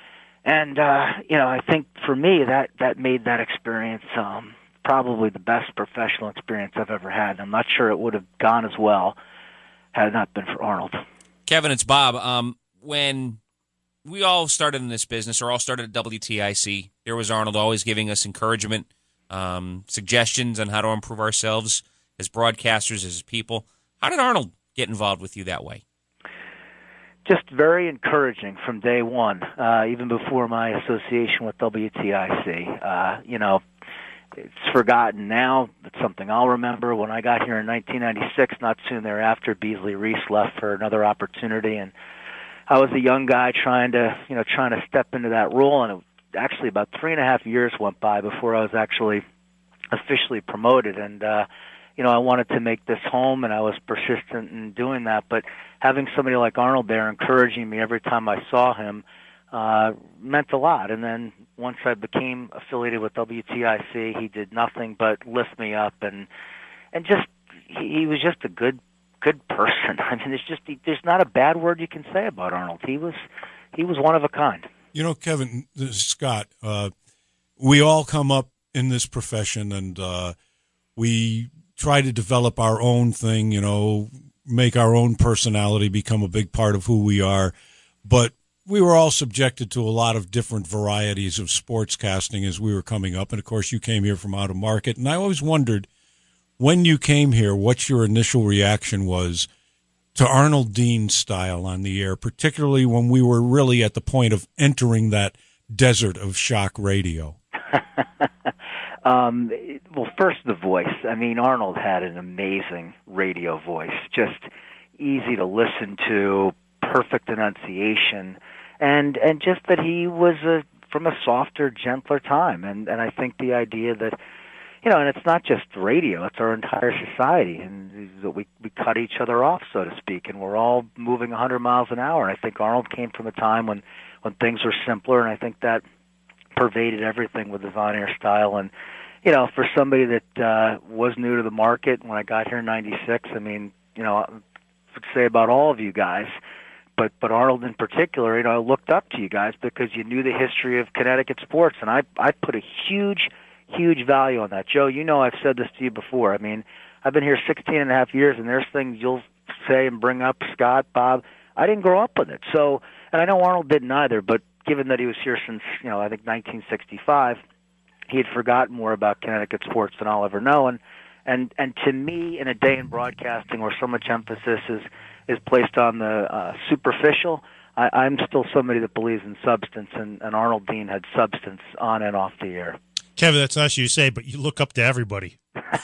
and, uh, you know, I think for me that, that made that experience um, probably the best professional experience I've ever had. I'm not sure it would have gone as well had it not been for Arnold. Kevin, it's Bob. Um, when we all started in this business, or all started at W T I C, there was Arnold always giving us encouragement, um, suggestions on how to improve ourselves as broadcasters, as people. How did Arnold get involved with you that way? Just very encouraging from day one, uh, even before my association with W T I C. Uh, you know, it's forgotten now. It's something I'll remember. When I got here in nineteen ninety-six, not soon thereafter, Beasley Reese left for another opportunity, and I was a young guy trying to, you know, trying to step into that role, and it, actually about three and a half years went by before I was actually officially promoted, and uh, you know, I wanted to make this home, and I was persistent in doing that. But having somebody like Arnold there encouraging me every time I saw him uh, meant a lot. And then once I became affiliated with W T I C, he did nothing but lift me up, and and just he, he was just a good good person. I mean, there's just there's not a bad word you can say about Arnold. He was he was one of a kind. You know, Kevin, this is Scott, uh, we all come up in this profession, and uh, we try to develop our own thing, you know, make our own personality become a big part of who we are. But we were all subjected to a lot of different varieties of sportscasting as we were coming up. And, of course, you came here from out of market. And I always wondered, when you came here, what your initial reaction was to Arnold Dean's style on the air, particularly when we were really at the point of entering that desert of shock radio. um, well, first, the voice. I mean, Arnold had an amazing radio voice, just easy to listen to, perfect enunciation, and and just that he was a, from a softer, gentler time. And, and I think the idea that, you know, and it's not just radio, it's our entire society, and that we, we cut each other off, so to speak, and we're all moving one hundred miles an hour. And I think Arnold came from a time when, when things were simpler, and I think that pervaded everything with his on-air style. And, you know, for somebody that uh, was new to the market when I got here in ninety-six, I mean, you know, I would say about all of you guys, but but Arnold in particular, you know, I looked up to you guys because you knew the history of Connecticut sports, and I I put a huge huge value on that. Joe, you know I've said this to you before. I mean, I've been here sixteen and a half years, and there's things you'll say and bring up, Scott, Bob. I didn't grow up with it. So, and I know Arnold didn't either, but given that he was here since, you know, I think nineteen sixty-five, he had forgotten more about Connecticut sports than I'll ever know. And and and to me, in a day in broadcasting where so much emphasis is is placed on the uh, superficial, I, I'm still somebody that believes in substance, and, and Arnold Dean had substance on and off the air. Kevin, that's nice you say, but you look up to everybody.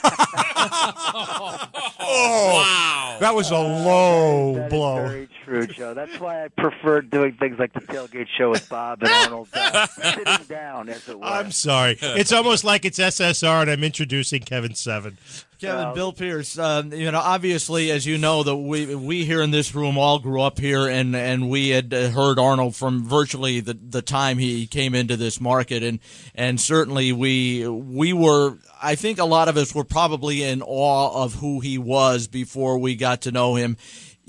Oh, wow. That was a low that blow. Is very true, Joe. That's why I prefer doing things like the Tailgate Show with Bob and Arnold uh, sitting down, as it were. I'm sorry. It's almost like it's S S R, and I'm introducing Kevin Seven. Kevin, Bill Pierce, um, you know, obviously, as you know, that we we here in this room all grew up here, and, and we had heard Arnold from virtually the, the time he came into this market, and and certainly we we were, I think a lot of us were probably in awe of who he was before we got to know him.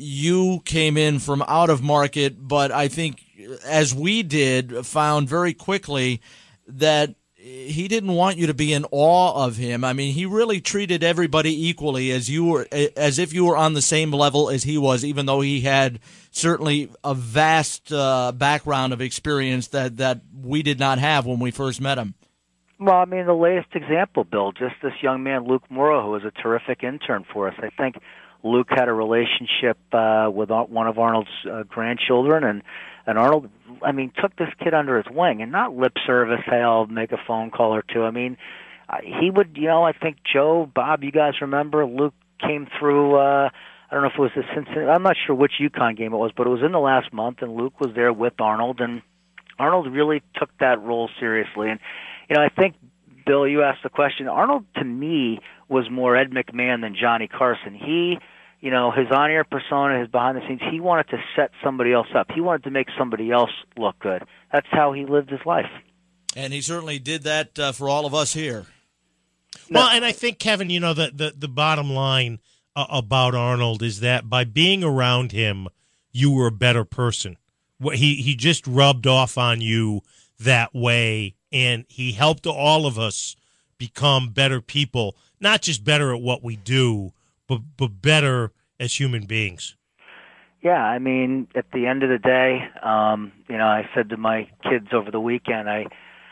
You came in from out of market, but I think, as we did, found very quickly that he didn't want you to be in awe of him. I mean, he really treated everybody equally, as you were, as if you were on the same level as he was, even though he had certainly a vast uh, background of experience that, that we did not have when we first met him. Well, I mean, the latest example, Bill, just this young man, Luke Morrow, who was a terrific intern for us. I think Luke had a relationship uh, with one of Arnold's uh, grandchildren, and, and Arnold, I mean, took this kid under his wing, and not lip service, hey, I'll make a phone call or two. I mean, uh, he would, you know, I think Joe, Bob, you guys remember, Luke came through, uh, I don't know if it was the Cincinnati, I'm not sure which UConn game it was, but it was in the last month, and Luke was there with Arnold, and Arnold really took that role seriously. And, you know, I think, Bill, you asked the question, Arnold, to me, was more Ed McMahon than Johnny Carson. He, you know, his on-air persona, his behind-the-scenes, he wanted to set somebody else up. He wanted to make somebody else look good. That's how he lived his life. And he certainly did that uh, for all of us here. Well, and I think, Kevin, you know, the, the, the bottom line uh, about Arnold is that by being around him, you were a better person. He, he just rubbed off on you that way, and he helped all of us become better people, not just better at what we do, but but better as human beings. Yeah, I mean, at the end of the day, um, you know, I said to my kids over the weekend, I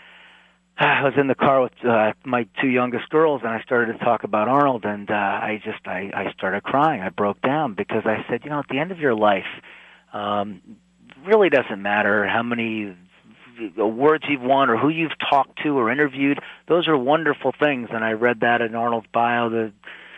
I was in the car with uh, my two youngest girls, and I started to talk about Arnold, and uh, I just I, I started crying. I broke down because I said, you know, at the end of your life, um, really doesn't matter how many words you've won or who you've talked to or interviewed. Those are wonderful things, and I read that in Arnold's bio, the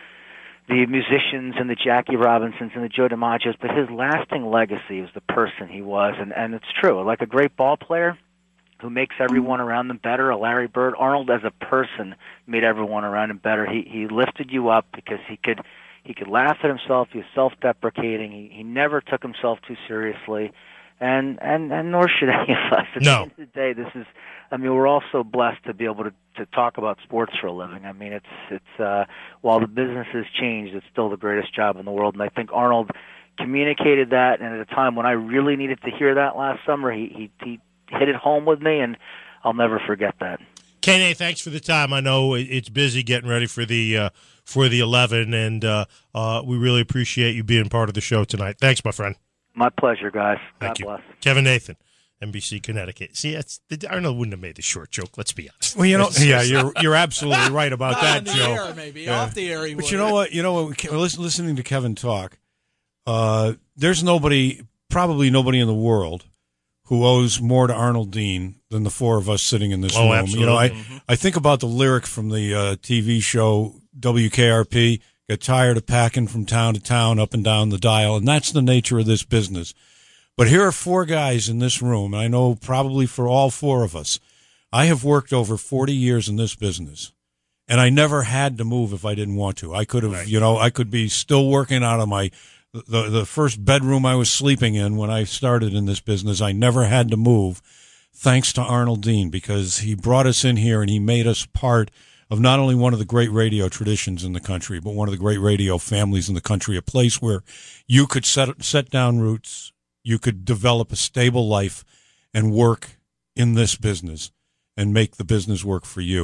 the musicians and the Jackie Robinsons and the Joe DiMaggios, but his lasting legacy was the person he was, and, and it's true. Like a great ball player who makes everyone around them better, a Larry Bird, Arnold as a person made everyone around him better. He he lifted you up because he could he could laugh at himself. He was self-deprecating. He, he never took himself too seriously. And, and, and nor should any of us. At no. the end of the day, this is, I mean, we're all so blessed to be able to, to talk about sports for a living. I mean, it's, it's, uh, while the business has changed, it's still the greatest job in the world. And I think Arnold communicated that, and at a time when I really needed to hear that last summer, he, he, he hit it home with me, and I'll never forget that. Kenny, thanks for the time. I know it's busy getting ready for the, uh, for the eleven, and, uh, uh, we really appreciate you being part of the show tonight. Thanks, my friend. My pleasure, guys. Thank God you. bless. Kevin Nathan, N B C Connecticut. See, that's, Arnold wouldn't have made the short joke. Let's be honest. Well, you know, yeah, you're you're absolutely right about that, On the Joe. air, maybe. Yeah. Off the air, he But would. you know what? You know what? Listen, listening to Kevin talk, uh, there's nobody, probably nobody in the world, who owes more to Arnold Dean than the four of us sitting in this Oh, room. absolutely. You know, I Mm-hmm. I think about the lyric from the uh, T V show W K R P. Get tired of packing from town to town, up and down the dial, and that's the nature of this business. But here are four guys in this room, and I know probably for all four of us, I have worked over forty years in this business, and I never had to move if I didn't want to. I could have, right. you know, I could be still working out of my the the first bedroom I was sleeping in when I started in this business. I never had to move, thanks to Arnold Dean, because he brought us in here and he made us part of not only one of the great radio traditions in the country, but one of the great radio families in the country, a place where you could set set down roots, you could develop a stable life and work in this business and make the business work for you.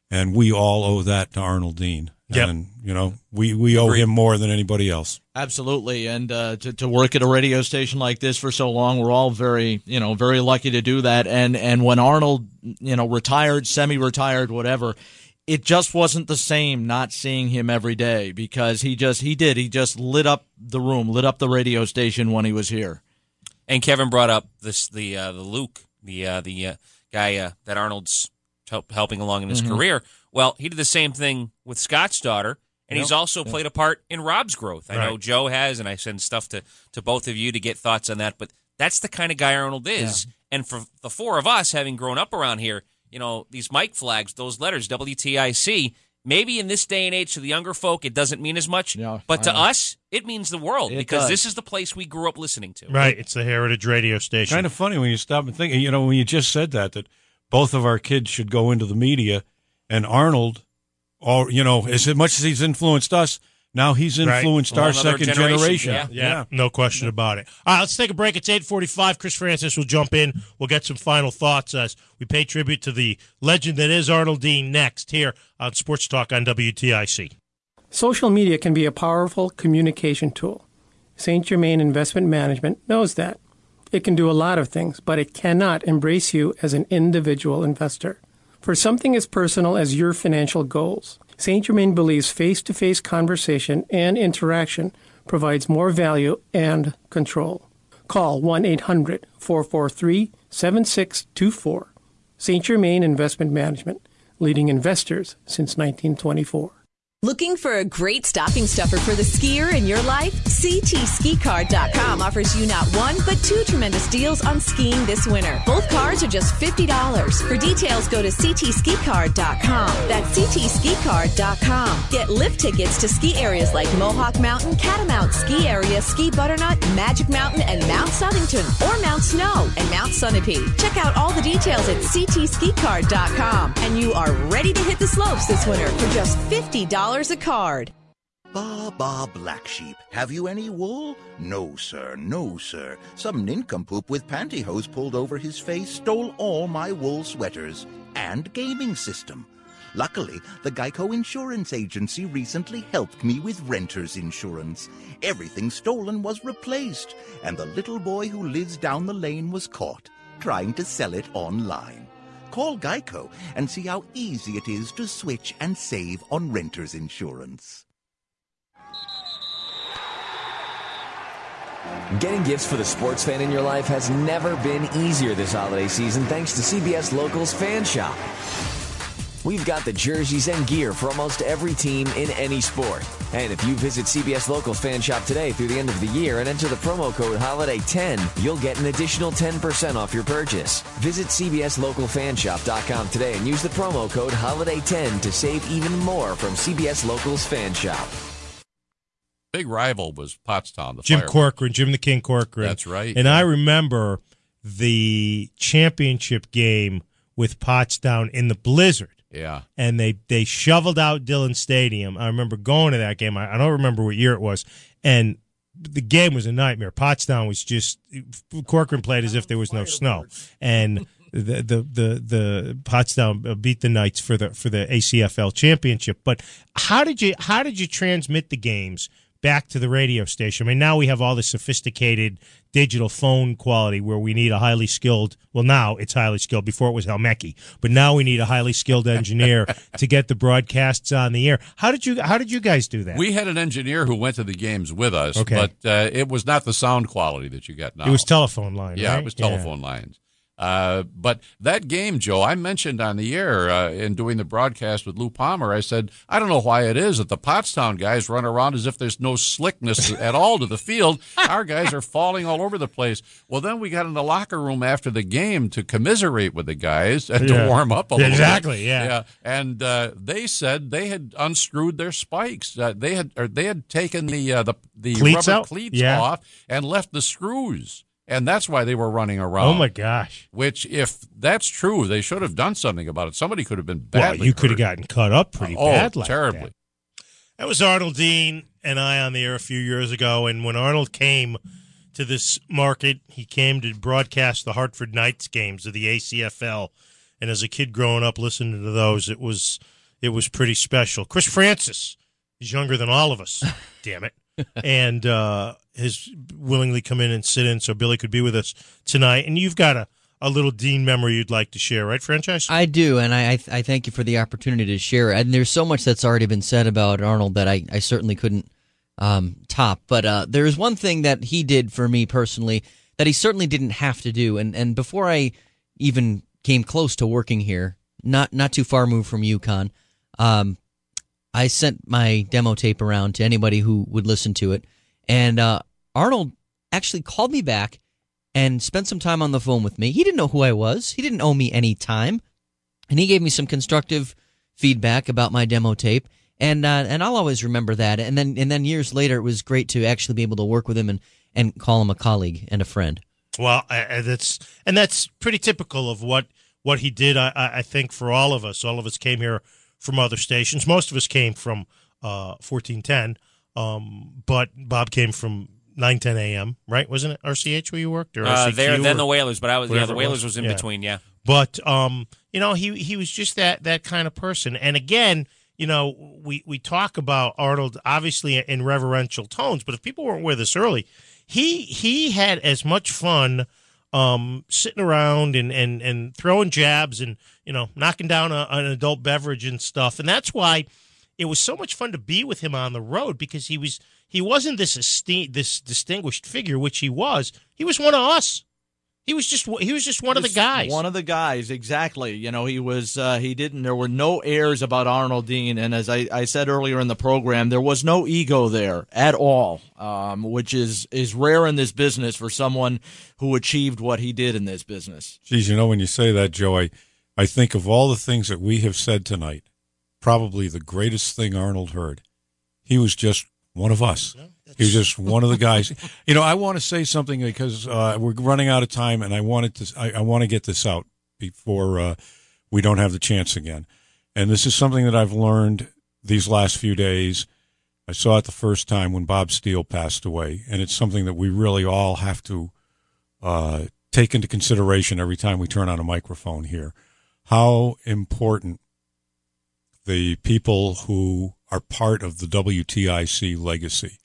And we all owe that to Arnold Dean. Yep. And, you know, we, we owe Agreed. him more than anybody else. Absolutely, and uh, to to work at a radio station like this for so long, we're all very you know very lucky to do that. And and when Arnold you know retired, semi-retired, whatever, it just wasn't the same not seeing him every day because he just he did he just lit up the room, lit up the radio station when he was here. And Kevin brought up this the uh, the Luke, the uh, the uh, guy uh, that Arnold's help, helping along in his Mhm. career. Well, he did the same thing with Scott's daughter. And Yep. he's also Yeah. played a part in Rob's growth. I know Right. Joe has, and I send stuff to, to both of you to get thoughts on that. But that's the kind of guy Arnold is. And for the four of us, having grown up around here, you know, these Mike flags, those letters, W T I C, maybe in this day and age to the younger folk, it doesn't mean as much. but to I know. us, it means the world It because does. this is the place we grew up listening to. Right. It's the Heritage Radio Station. Kind of funny when you stop and think, you know, when you just said that, that both of our kids should go into the media, and Arnold, or you know, as much as he's influenced us, now he's influenced Right. our Another second generation, generation. Yeah, yeah, no question about it. All right, let's take a break. It's eight forty-five. Chris Francis will jump in. We'll get some final thoughts as we pay tribute to the legend that is Arnold Dean next here on Sports Talk on W T I C. Social media can be a powerful communication tool. Saint Germain Investment Management knows that. It can do a lot of things, but it cannot embrace you as an individual investor. For something as personal as your financial goals, Saint Germain believes face-to-face conversation and interaction provides more value and control. Call one eight hundred, four four three, seven six two four. Saint Germain Investment Management, leading investors since nineteen twenty-four. Looking for a great stocking stuffer for the skier in your life? C T Ski Card dot com offers you not one, but two tremendous deals on skiing this winter. Both cards are just fifty dollars. For details, go to C T Ski Card dot com. That's C T Ski Card dot com. Get lift tickets to ski areas like Mohawk Mountain, Catamount Ski Area, Ski Butternut, Magic Mountain, and Mount Southington, or Mount Snow and Mount Sunapee. Check out all the details at C T Ski Card dot com. And you are ready to hit the slopes this winter for just fifty dollars a card. Ba, ba, black sheep. Have you any wool? No, sir, no, sir. Some nincompoop with pantyhose pulled over his face stole all my wool sweaters and gaming system. Luckily, the Geico Insurance Agency recently helped me with renter's insurance. Everything stolen was replaced, and the little boy who lives down the lane was caught trying to sell it online. Call Geico and see how easy it is to switch and save on renter's insurance. Getting gifts for the sports fan in your life has never been easier this holiday season thanks to C B S Locals Fan Shop. We've got the jerseys and gear for almost every team in any sport. And if you visit C B S Locals Fan Shop today through the end of the year and enter the promo code holiday ten, you'll get an additional ten percent off your purchase. Visit C B S Local Fan Shop dot com today and use the promo code holiday ten to save even more from C B S Locals Fan Shop. Big rival was Pottstown. The Jim Firemen. Corcoran, Jim the King Corcoran. That's right. And I remember the championship game with Pottstown in the blizzard. Yeah. And they, they shoveled out Dillon Stadium. I remember going to that game. I, I don't remember what year it was. And the game was a nightmare. Pottstown was just – Corcoran played as if there was no snow. And the the the, the Pottstown beat the Knights for the for the A C F L championship. But how did you how did you transmit the games back to the radio station? I mean, now we have all the sophisticated digital phone quality where we need a highly skilled, well, now it's highly skilled. Before it was Helmecki, but now we need a highly skilled engineer to get the broadcasts on the air. How did you, how did you guys do that? We had an engineer who went to the games with us, Okay. but uh, it was not the sound quality that you get now. It was telephone line, Yeah, right? it was telephone lines. Uh, but that game, Joe, I mentioned on the air uh, in doing the broadcast with Lou Palmer, I said, I don't know why it is that the Pottstown guys run around as if there's no slickness at all to the field. Our guys are falling all over the place. Well, then we got in the locker room after the game to commiserate with the guys and Yeah. to warm up a little Exactly, bit. yeah. yeah. And uh, they said they had unscrewed their spikes. Uh, they had or they had taken the uh, the, the Cleats rubber out? cleats Yeah. off and left the screws. And that's why they were running around. Oh, my gosh. Which, if that's true, they should have done something about it. Somebody could have been Well, badly you could have hurt. gotten cut up pretty oh, bad like terribly. that. That was Arnold Dean and I on the air a few years ago, and when Arnold came to this market, he came to broadcast the Hartford Knights games of the A C F L. And as a kid growing up listening to those, it was it was pretty special. Chris Francis is younger than all of us, damn it, and uh, has willingly come in and sit in so Billy could be with us tonight. And you've got a, a little Dean memory you'd like to share, right, Franchise? I do, and I, I I thank you for the opportunity to share. And there's so much that's already been said about Arnold that I, I certainly couldn't um, top. But uh, there is one thing that he did for me personally that he certainly didn't have to do. And, and before I even came close to working here, not not too far moved from UConn, um, I sent my demo tape around to anybody who would listen to it. And uh, Arnold actually called me back and spent some time on the phone with me. He didn't know who I was. He didn't owe me any time. And he gave me some constructive feedback about my demo tape. And uh, and I'll always remember that. And then and then years later, it was great to actually be able to work with him and, and call him a colleague and a friend. Well, uh, that's and that's pretty typical of what, what he did, I, I think, for all of us. All of us came here from other stations. Most of us came from uh, fourteen ten, um, but Bob came from nine ten a.m., right? Wasn't it R C H where you worked? Or uh, R C Q there, then or the Whalers, but I was yeah, the Whalers was. was in yeah. between, yeah. But um, you know, he he was just that that kind of person. And again, you know, we we talk about Arnold obviously in reverential tones, but if people weren't with us early, he he had as much fun um, sitting around and, and, and throwing jabs and, you know, knocking down a, an adult beverage and stuff. And that's why it was so much fun to be with him on the road, because he was he wasn't this esteem, this distinguished figure, which he was. He was one of us. He was just he was just one of the guys. One of the guys, exactly. You know, he was uh, he didn't. There were no airs about Arnold Dean, and as I, I said earlier in the program, there was no ego there at all, um, which is is rare in this business for someone who achieved what he did in this business. Geez, you know, when you say that, Joe, I, I think of all the things that we have said tonight, probably the greatest thing Arnold heard. He was just one of us. He was just one of the guys. You know, I want to say something because uh, we're running out of time, and I wanted to. I, I want to get this out before uh, we don't have the chance again. And this is something that I've learned these last few days. I saw it the first time when Bob Steele passed away, and it's something that we really all have to uh, take into consideration every time we turn on a microphone here. How important the people who are part of the W T I C legacy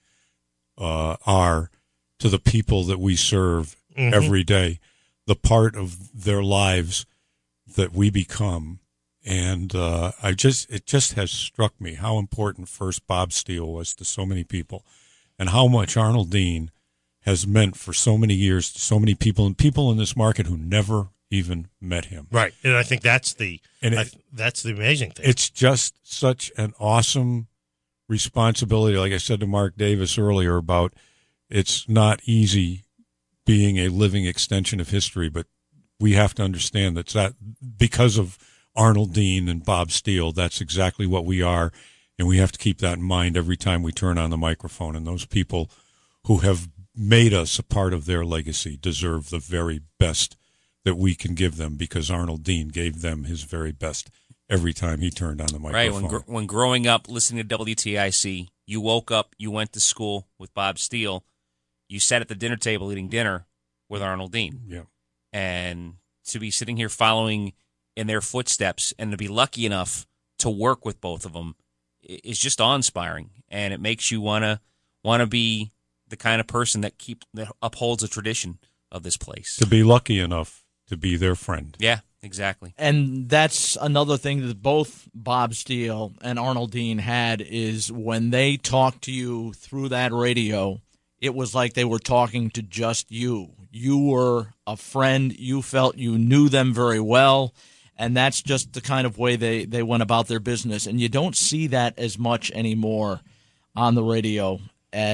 Uh, are to the people that we serve mm-hmm. every day, the part of their lives that we become. And uh, I just it just has struck me how important first Bob Steele was to so many people, and how much Arnold Dean has meant for so many years to so many people, and people in this market who never even met him. Right, and I think that's the and I, it, that's the amazing thing. It's just such an awesome responsibility, like I said to Mark Davis earlier, about it's not easy being a living extension of history, but we have to understand that that because of Arnold Dean and Bob Steele, that's exactly what we are, and we have to keep that in mind every time we turn on the microphone. And those people who have made us a part of their legacy deserve the very best that we can give them, because Arnold Dean gave them his very best every time he turned on the microphone. Right, when, gr- when growing up, listening to W T I C, you woke up, you went to school with Bob Steele, you sat at the dinner table eating dinner with Arnold Dean. Yeah. And to be sitting here following in their footsteps and to be lucky enough to work with both of them is just awe-inspiring. And it makes you want to want to be the kind of person that keep that upholds a tradition of this place. To be lucky enough to be their friend. Yeah. Exactly. And that's another thing that both Bob Steele and Arnold Dean had, is when they talked to you through that radio, it was like they were talking to just you. You were a friend. You felt you knew them very well, and that's just the kind of way they, they went about their business. And you don't see that as much anymore on the radio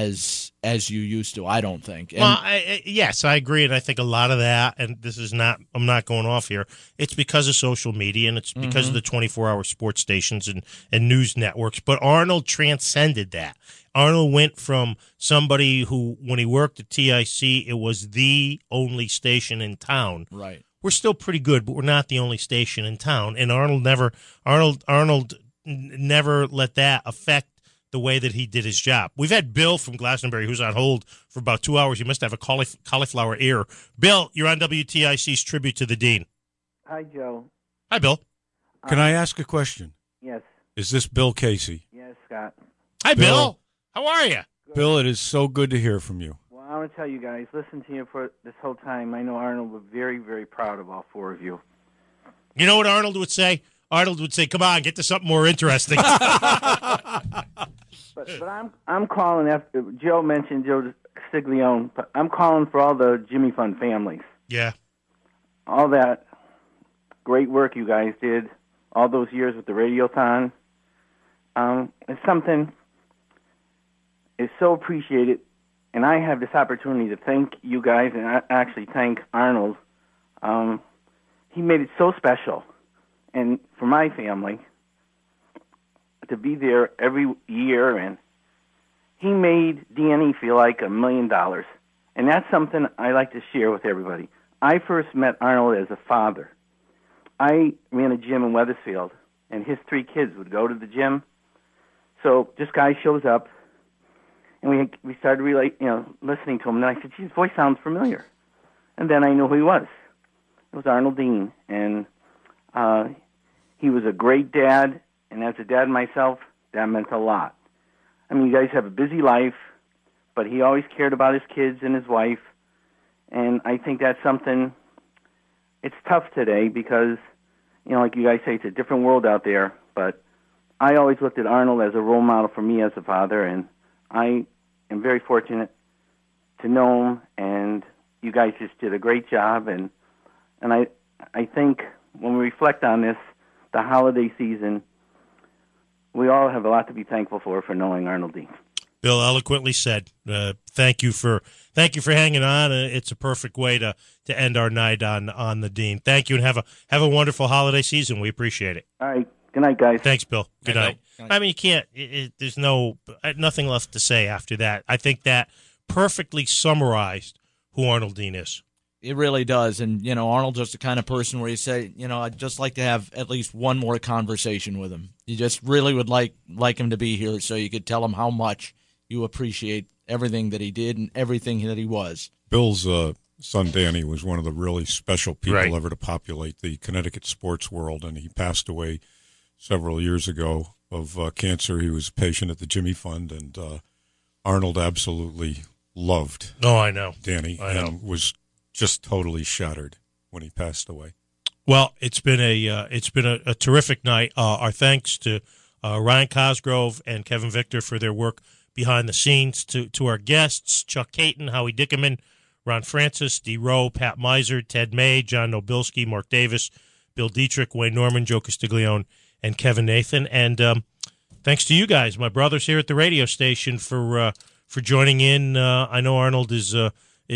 as as you used to, I don't think. And, well, I, I, yes, I agree, and I think a lot of that, and this is not, I'm not going off here, it's because of social media, and it's because mm-hmm. of the twenty-four hour sports stations and, and news networks, but Arnold transcended that. Arnold went from somebody who, when he worked at T I C, it was the only station in town. Right. We're still pretty good, but we're not the only station in town, and Arnold never, Arnold, Arnold n- never let that affect the way that he did his job. We've had Bill from Glastonbury, who's on hold for about two hours. He must have a caulif- cauliflower ear. Bill, you're on W T I C's Tribute to the Dean. Hi, Joe. Hi, Bill. Can um, I ask a question? Yes. Is this Bill Casey? Yes, Scott. Hi, Bill. Bill. How are you? Bill, it is so good to hear from you. Well, I want to tell you guys, listen to you for this whole time. I know Arnold was very, very proud of all four of you. You know what Arnold would say? Arnold would say, come on, get to something more interesting. But, but I'm I'm calling after Joe mentioned Joe Castiglione, but I'm calling for all the Jimmy Fund families. Yeah. All that great work you guys did, all those years with the Radiothon. Um, it's something is so appreciated, and I have this opportunity to thank you guys and I actually thank Arnold. Um, he made it so special, and for my family, to be there every year, and he made D N E feel like a million dollars. And that's something I like to share with everybody. I first met Arnold as a father. I ran a gym in Wethersfield, and his three kids would go to the gym. So this guy shows up, and we we started really, you know, listening to him. And I said, "Gee, his voice sounds familiar." And then I knew who he was. It was Arnold Dean, and uh, he was a great dad. And as a dad myself, that meant a lot. I mean, you guys have a busy life, but he always cared about his kids and his wife. And I think that's something, it's tough today because, you know, like you guys say, it's a different world out there. But I always looked at Arnold as a role model for me as a father, and I am very fortunate to know him. And you guys just did a great job. And and I I think when we reflect on this, the holiday season, we all have a lot to be thankful for for knowing Arnold Dean. Bill eloquently said. Uh, thank you for thank you for hanging on. Uh, it's a perfect way to, to end our night on on the Dean. Thank you, and have a have a wonderful holiday season. We appreciate it. All right. Good night, guys. Thanks, Bill. Good Good night. night. I mean, you can't. It, it, there's no nothing left to say after that. I think that perfectly summarized who Arnold Dean is. It really does. And, you know, Arnold's just the kind of person where you say, you know, I'd just like to have at least one more conversation with him. You just really would like like him to be here so you could tell him how much you appreciate everything that he did and everything that he was. Bill's uh, son, Danny, was one of the really special people Right. ever to populate the Connecticut sports world, and he passed away several years ago of uh, cancer. He was a patient at the Jimmy Fund, and uh, Arnold absolutely loved Oh, I know. Danny I know. and was just totally shattered when he passed away. Well, it's been a uh, it's been a, a terrific night. Uh, our thanks to uh, Ryan Cosgrove and Kevin Victor for their work behind the scenes. To to our guests, Chuck Caton, Howie Dickerman, Ron Francis, D. Rowe, Pat Miser, Ted May, John Nobilski, Mark Davis, Bill Dietrich, Wayne Norman, Joe Castiglione, and Kevin Nathan. And um, thanks to you guys, my brothers here at the radio station, for uh, for joining in. Uh, I know Arnold is uh,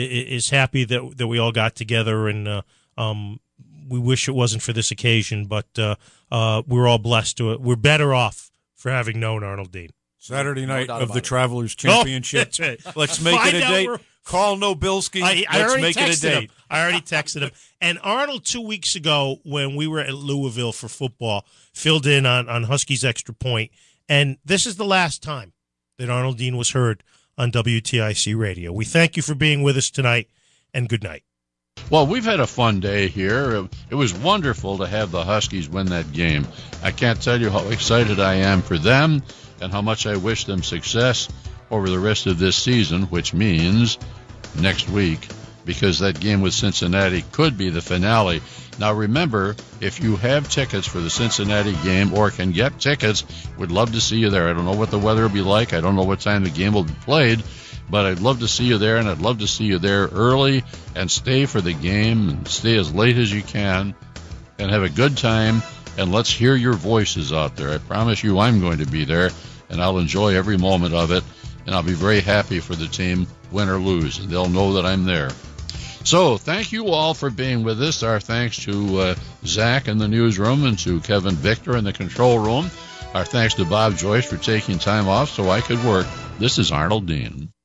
is happy that that we all got together, and uh, um, we wish it wasn't for this occasion, but uh, uh, we're all blessed to it. We're better off for having known Arnold Dean. Saturday night doubt of about the it. Travelers Oh, Championship. that's right. Let's make Find it a out date. where- Call Nobilski. I, I Let's already make it a texted date. him. I already texted him. And Arnold, two weeks ago, when we were at Louisville for football, filled in on, on Huskies Extra Point. And this is the last time that Arnold Dean was heard on W T I C Radio. We thank you for being with us tonight, and good night. Well, we've had a fun day here. It was wonderful to have the Huskies win that game. I can't tell you how excited I am for them and how much I wish them success over the rest of this season, which means next week, because that game with Cincinnati could be the finale. Now, remember, if you have tickets for the Cincinnati game or can get tickets, we'd love to see you there. I don't know what the weather will be like. I don't know what time the game will be played, but I'd love to see you there, and I'd love to see you there early and stay for the game and stay as late as you can and have a good time, and let's hear your voices out there. I promise you I'm going to be there, and I'll enjoy every moment of it, and I'll be very happy for the team, win or lose, and they'll know that I'm there. So thank you all for being with us. Our thanks to uh, Zach in the newsroom and to Kevin Victor in the control room. Our thanks to Bob Joyce for taking time off so I could work. This is Arnold Dean.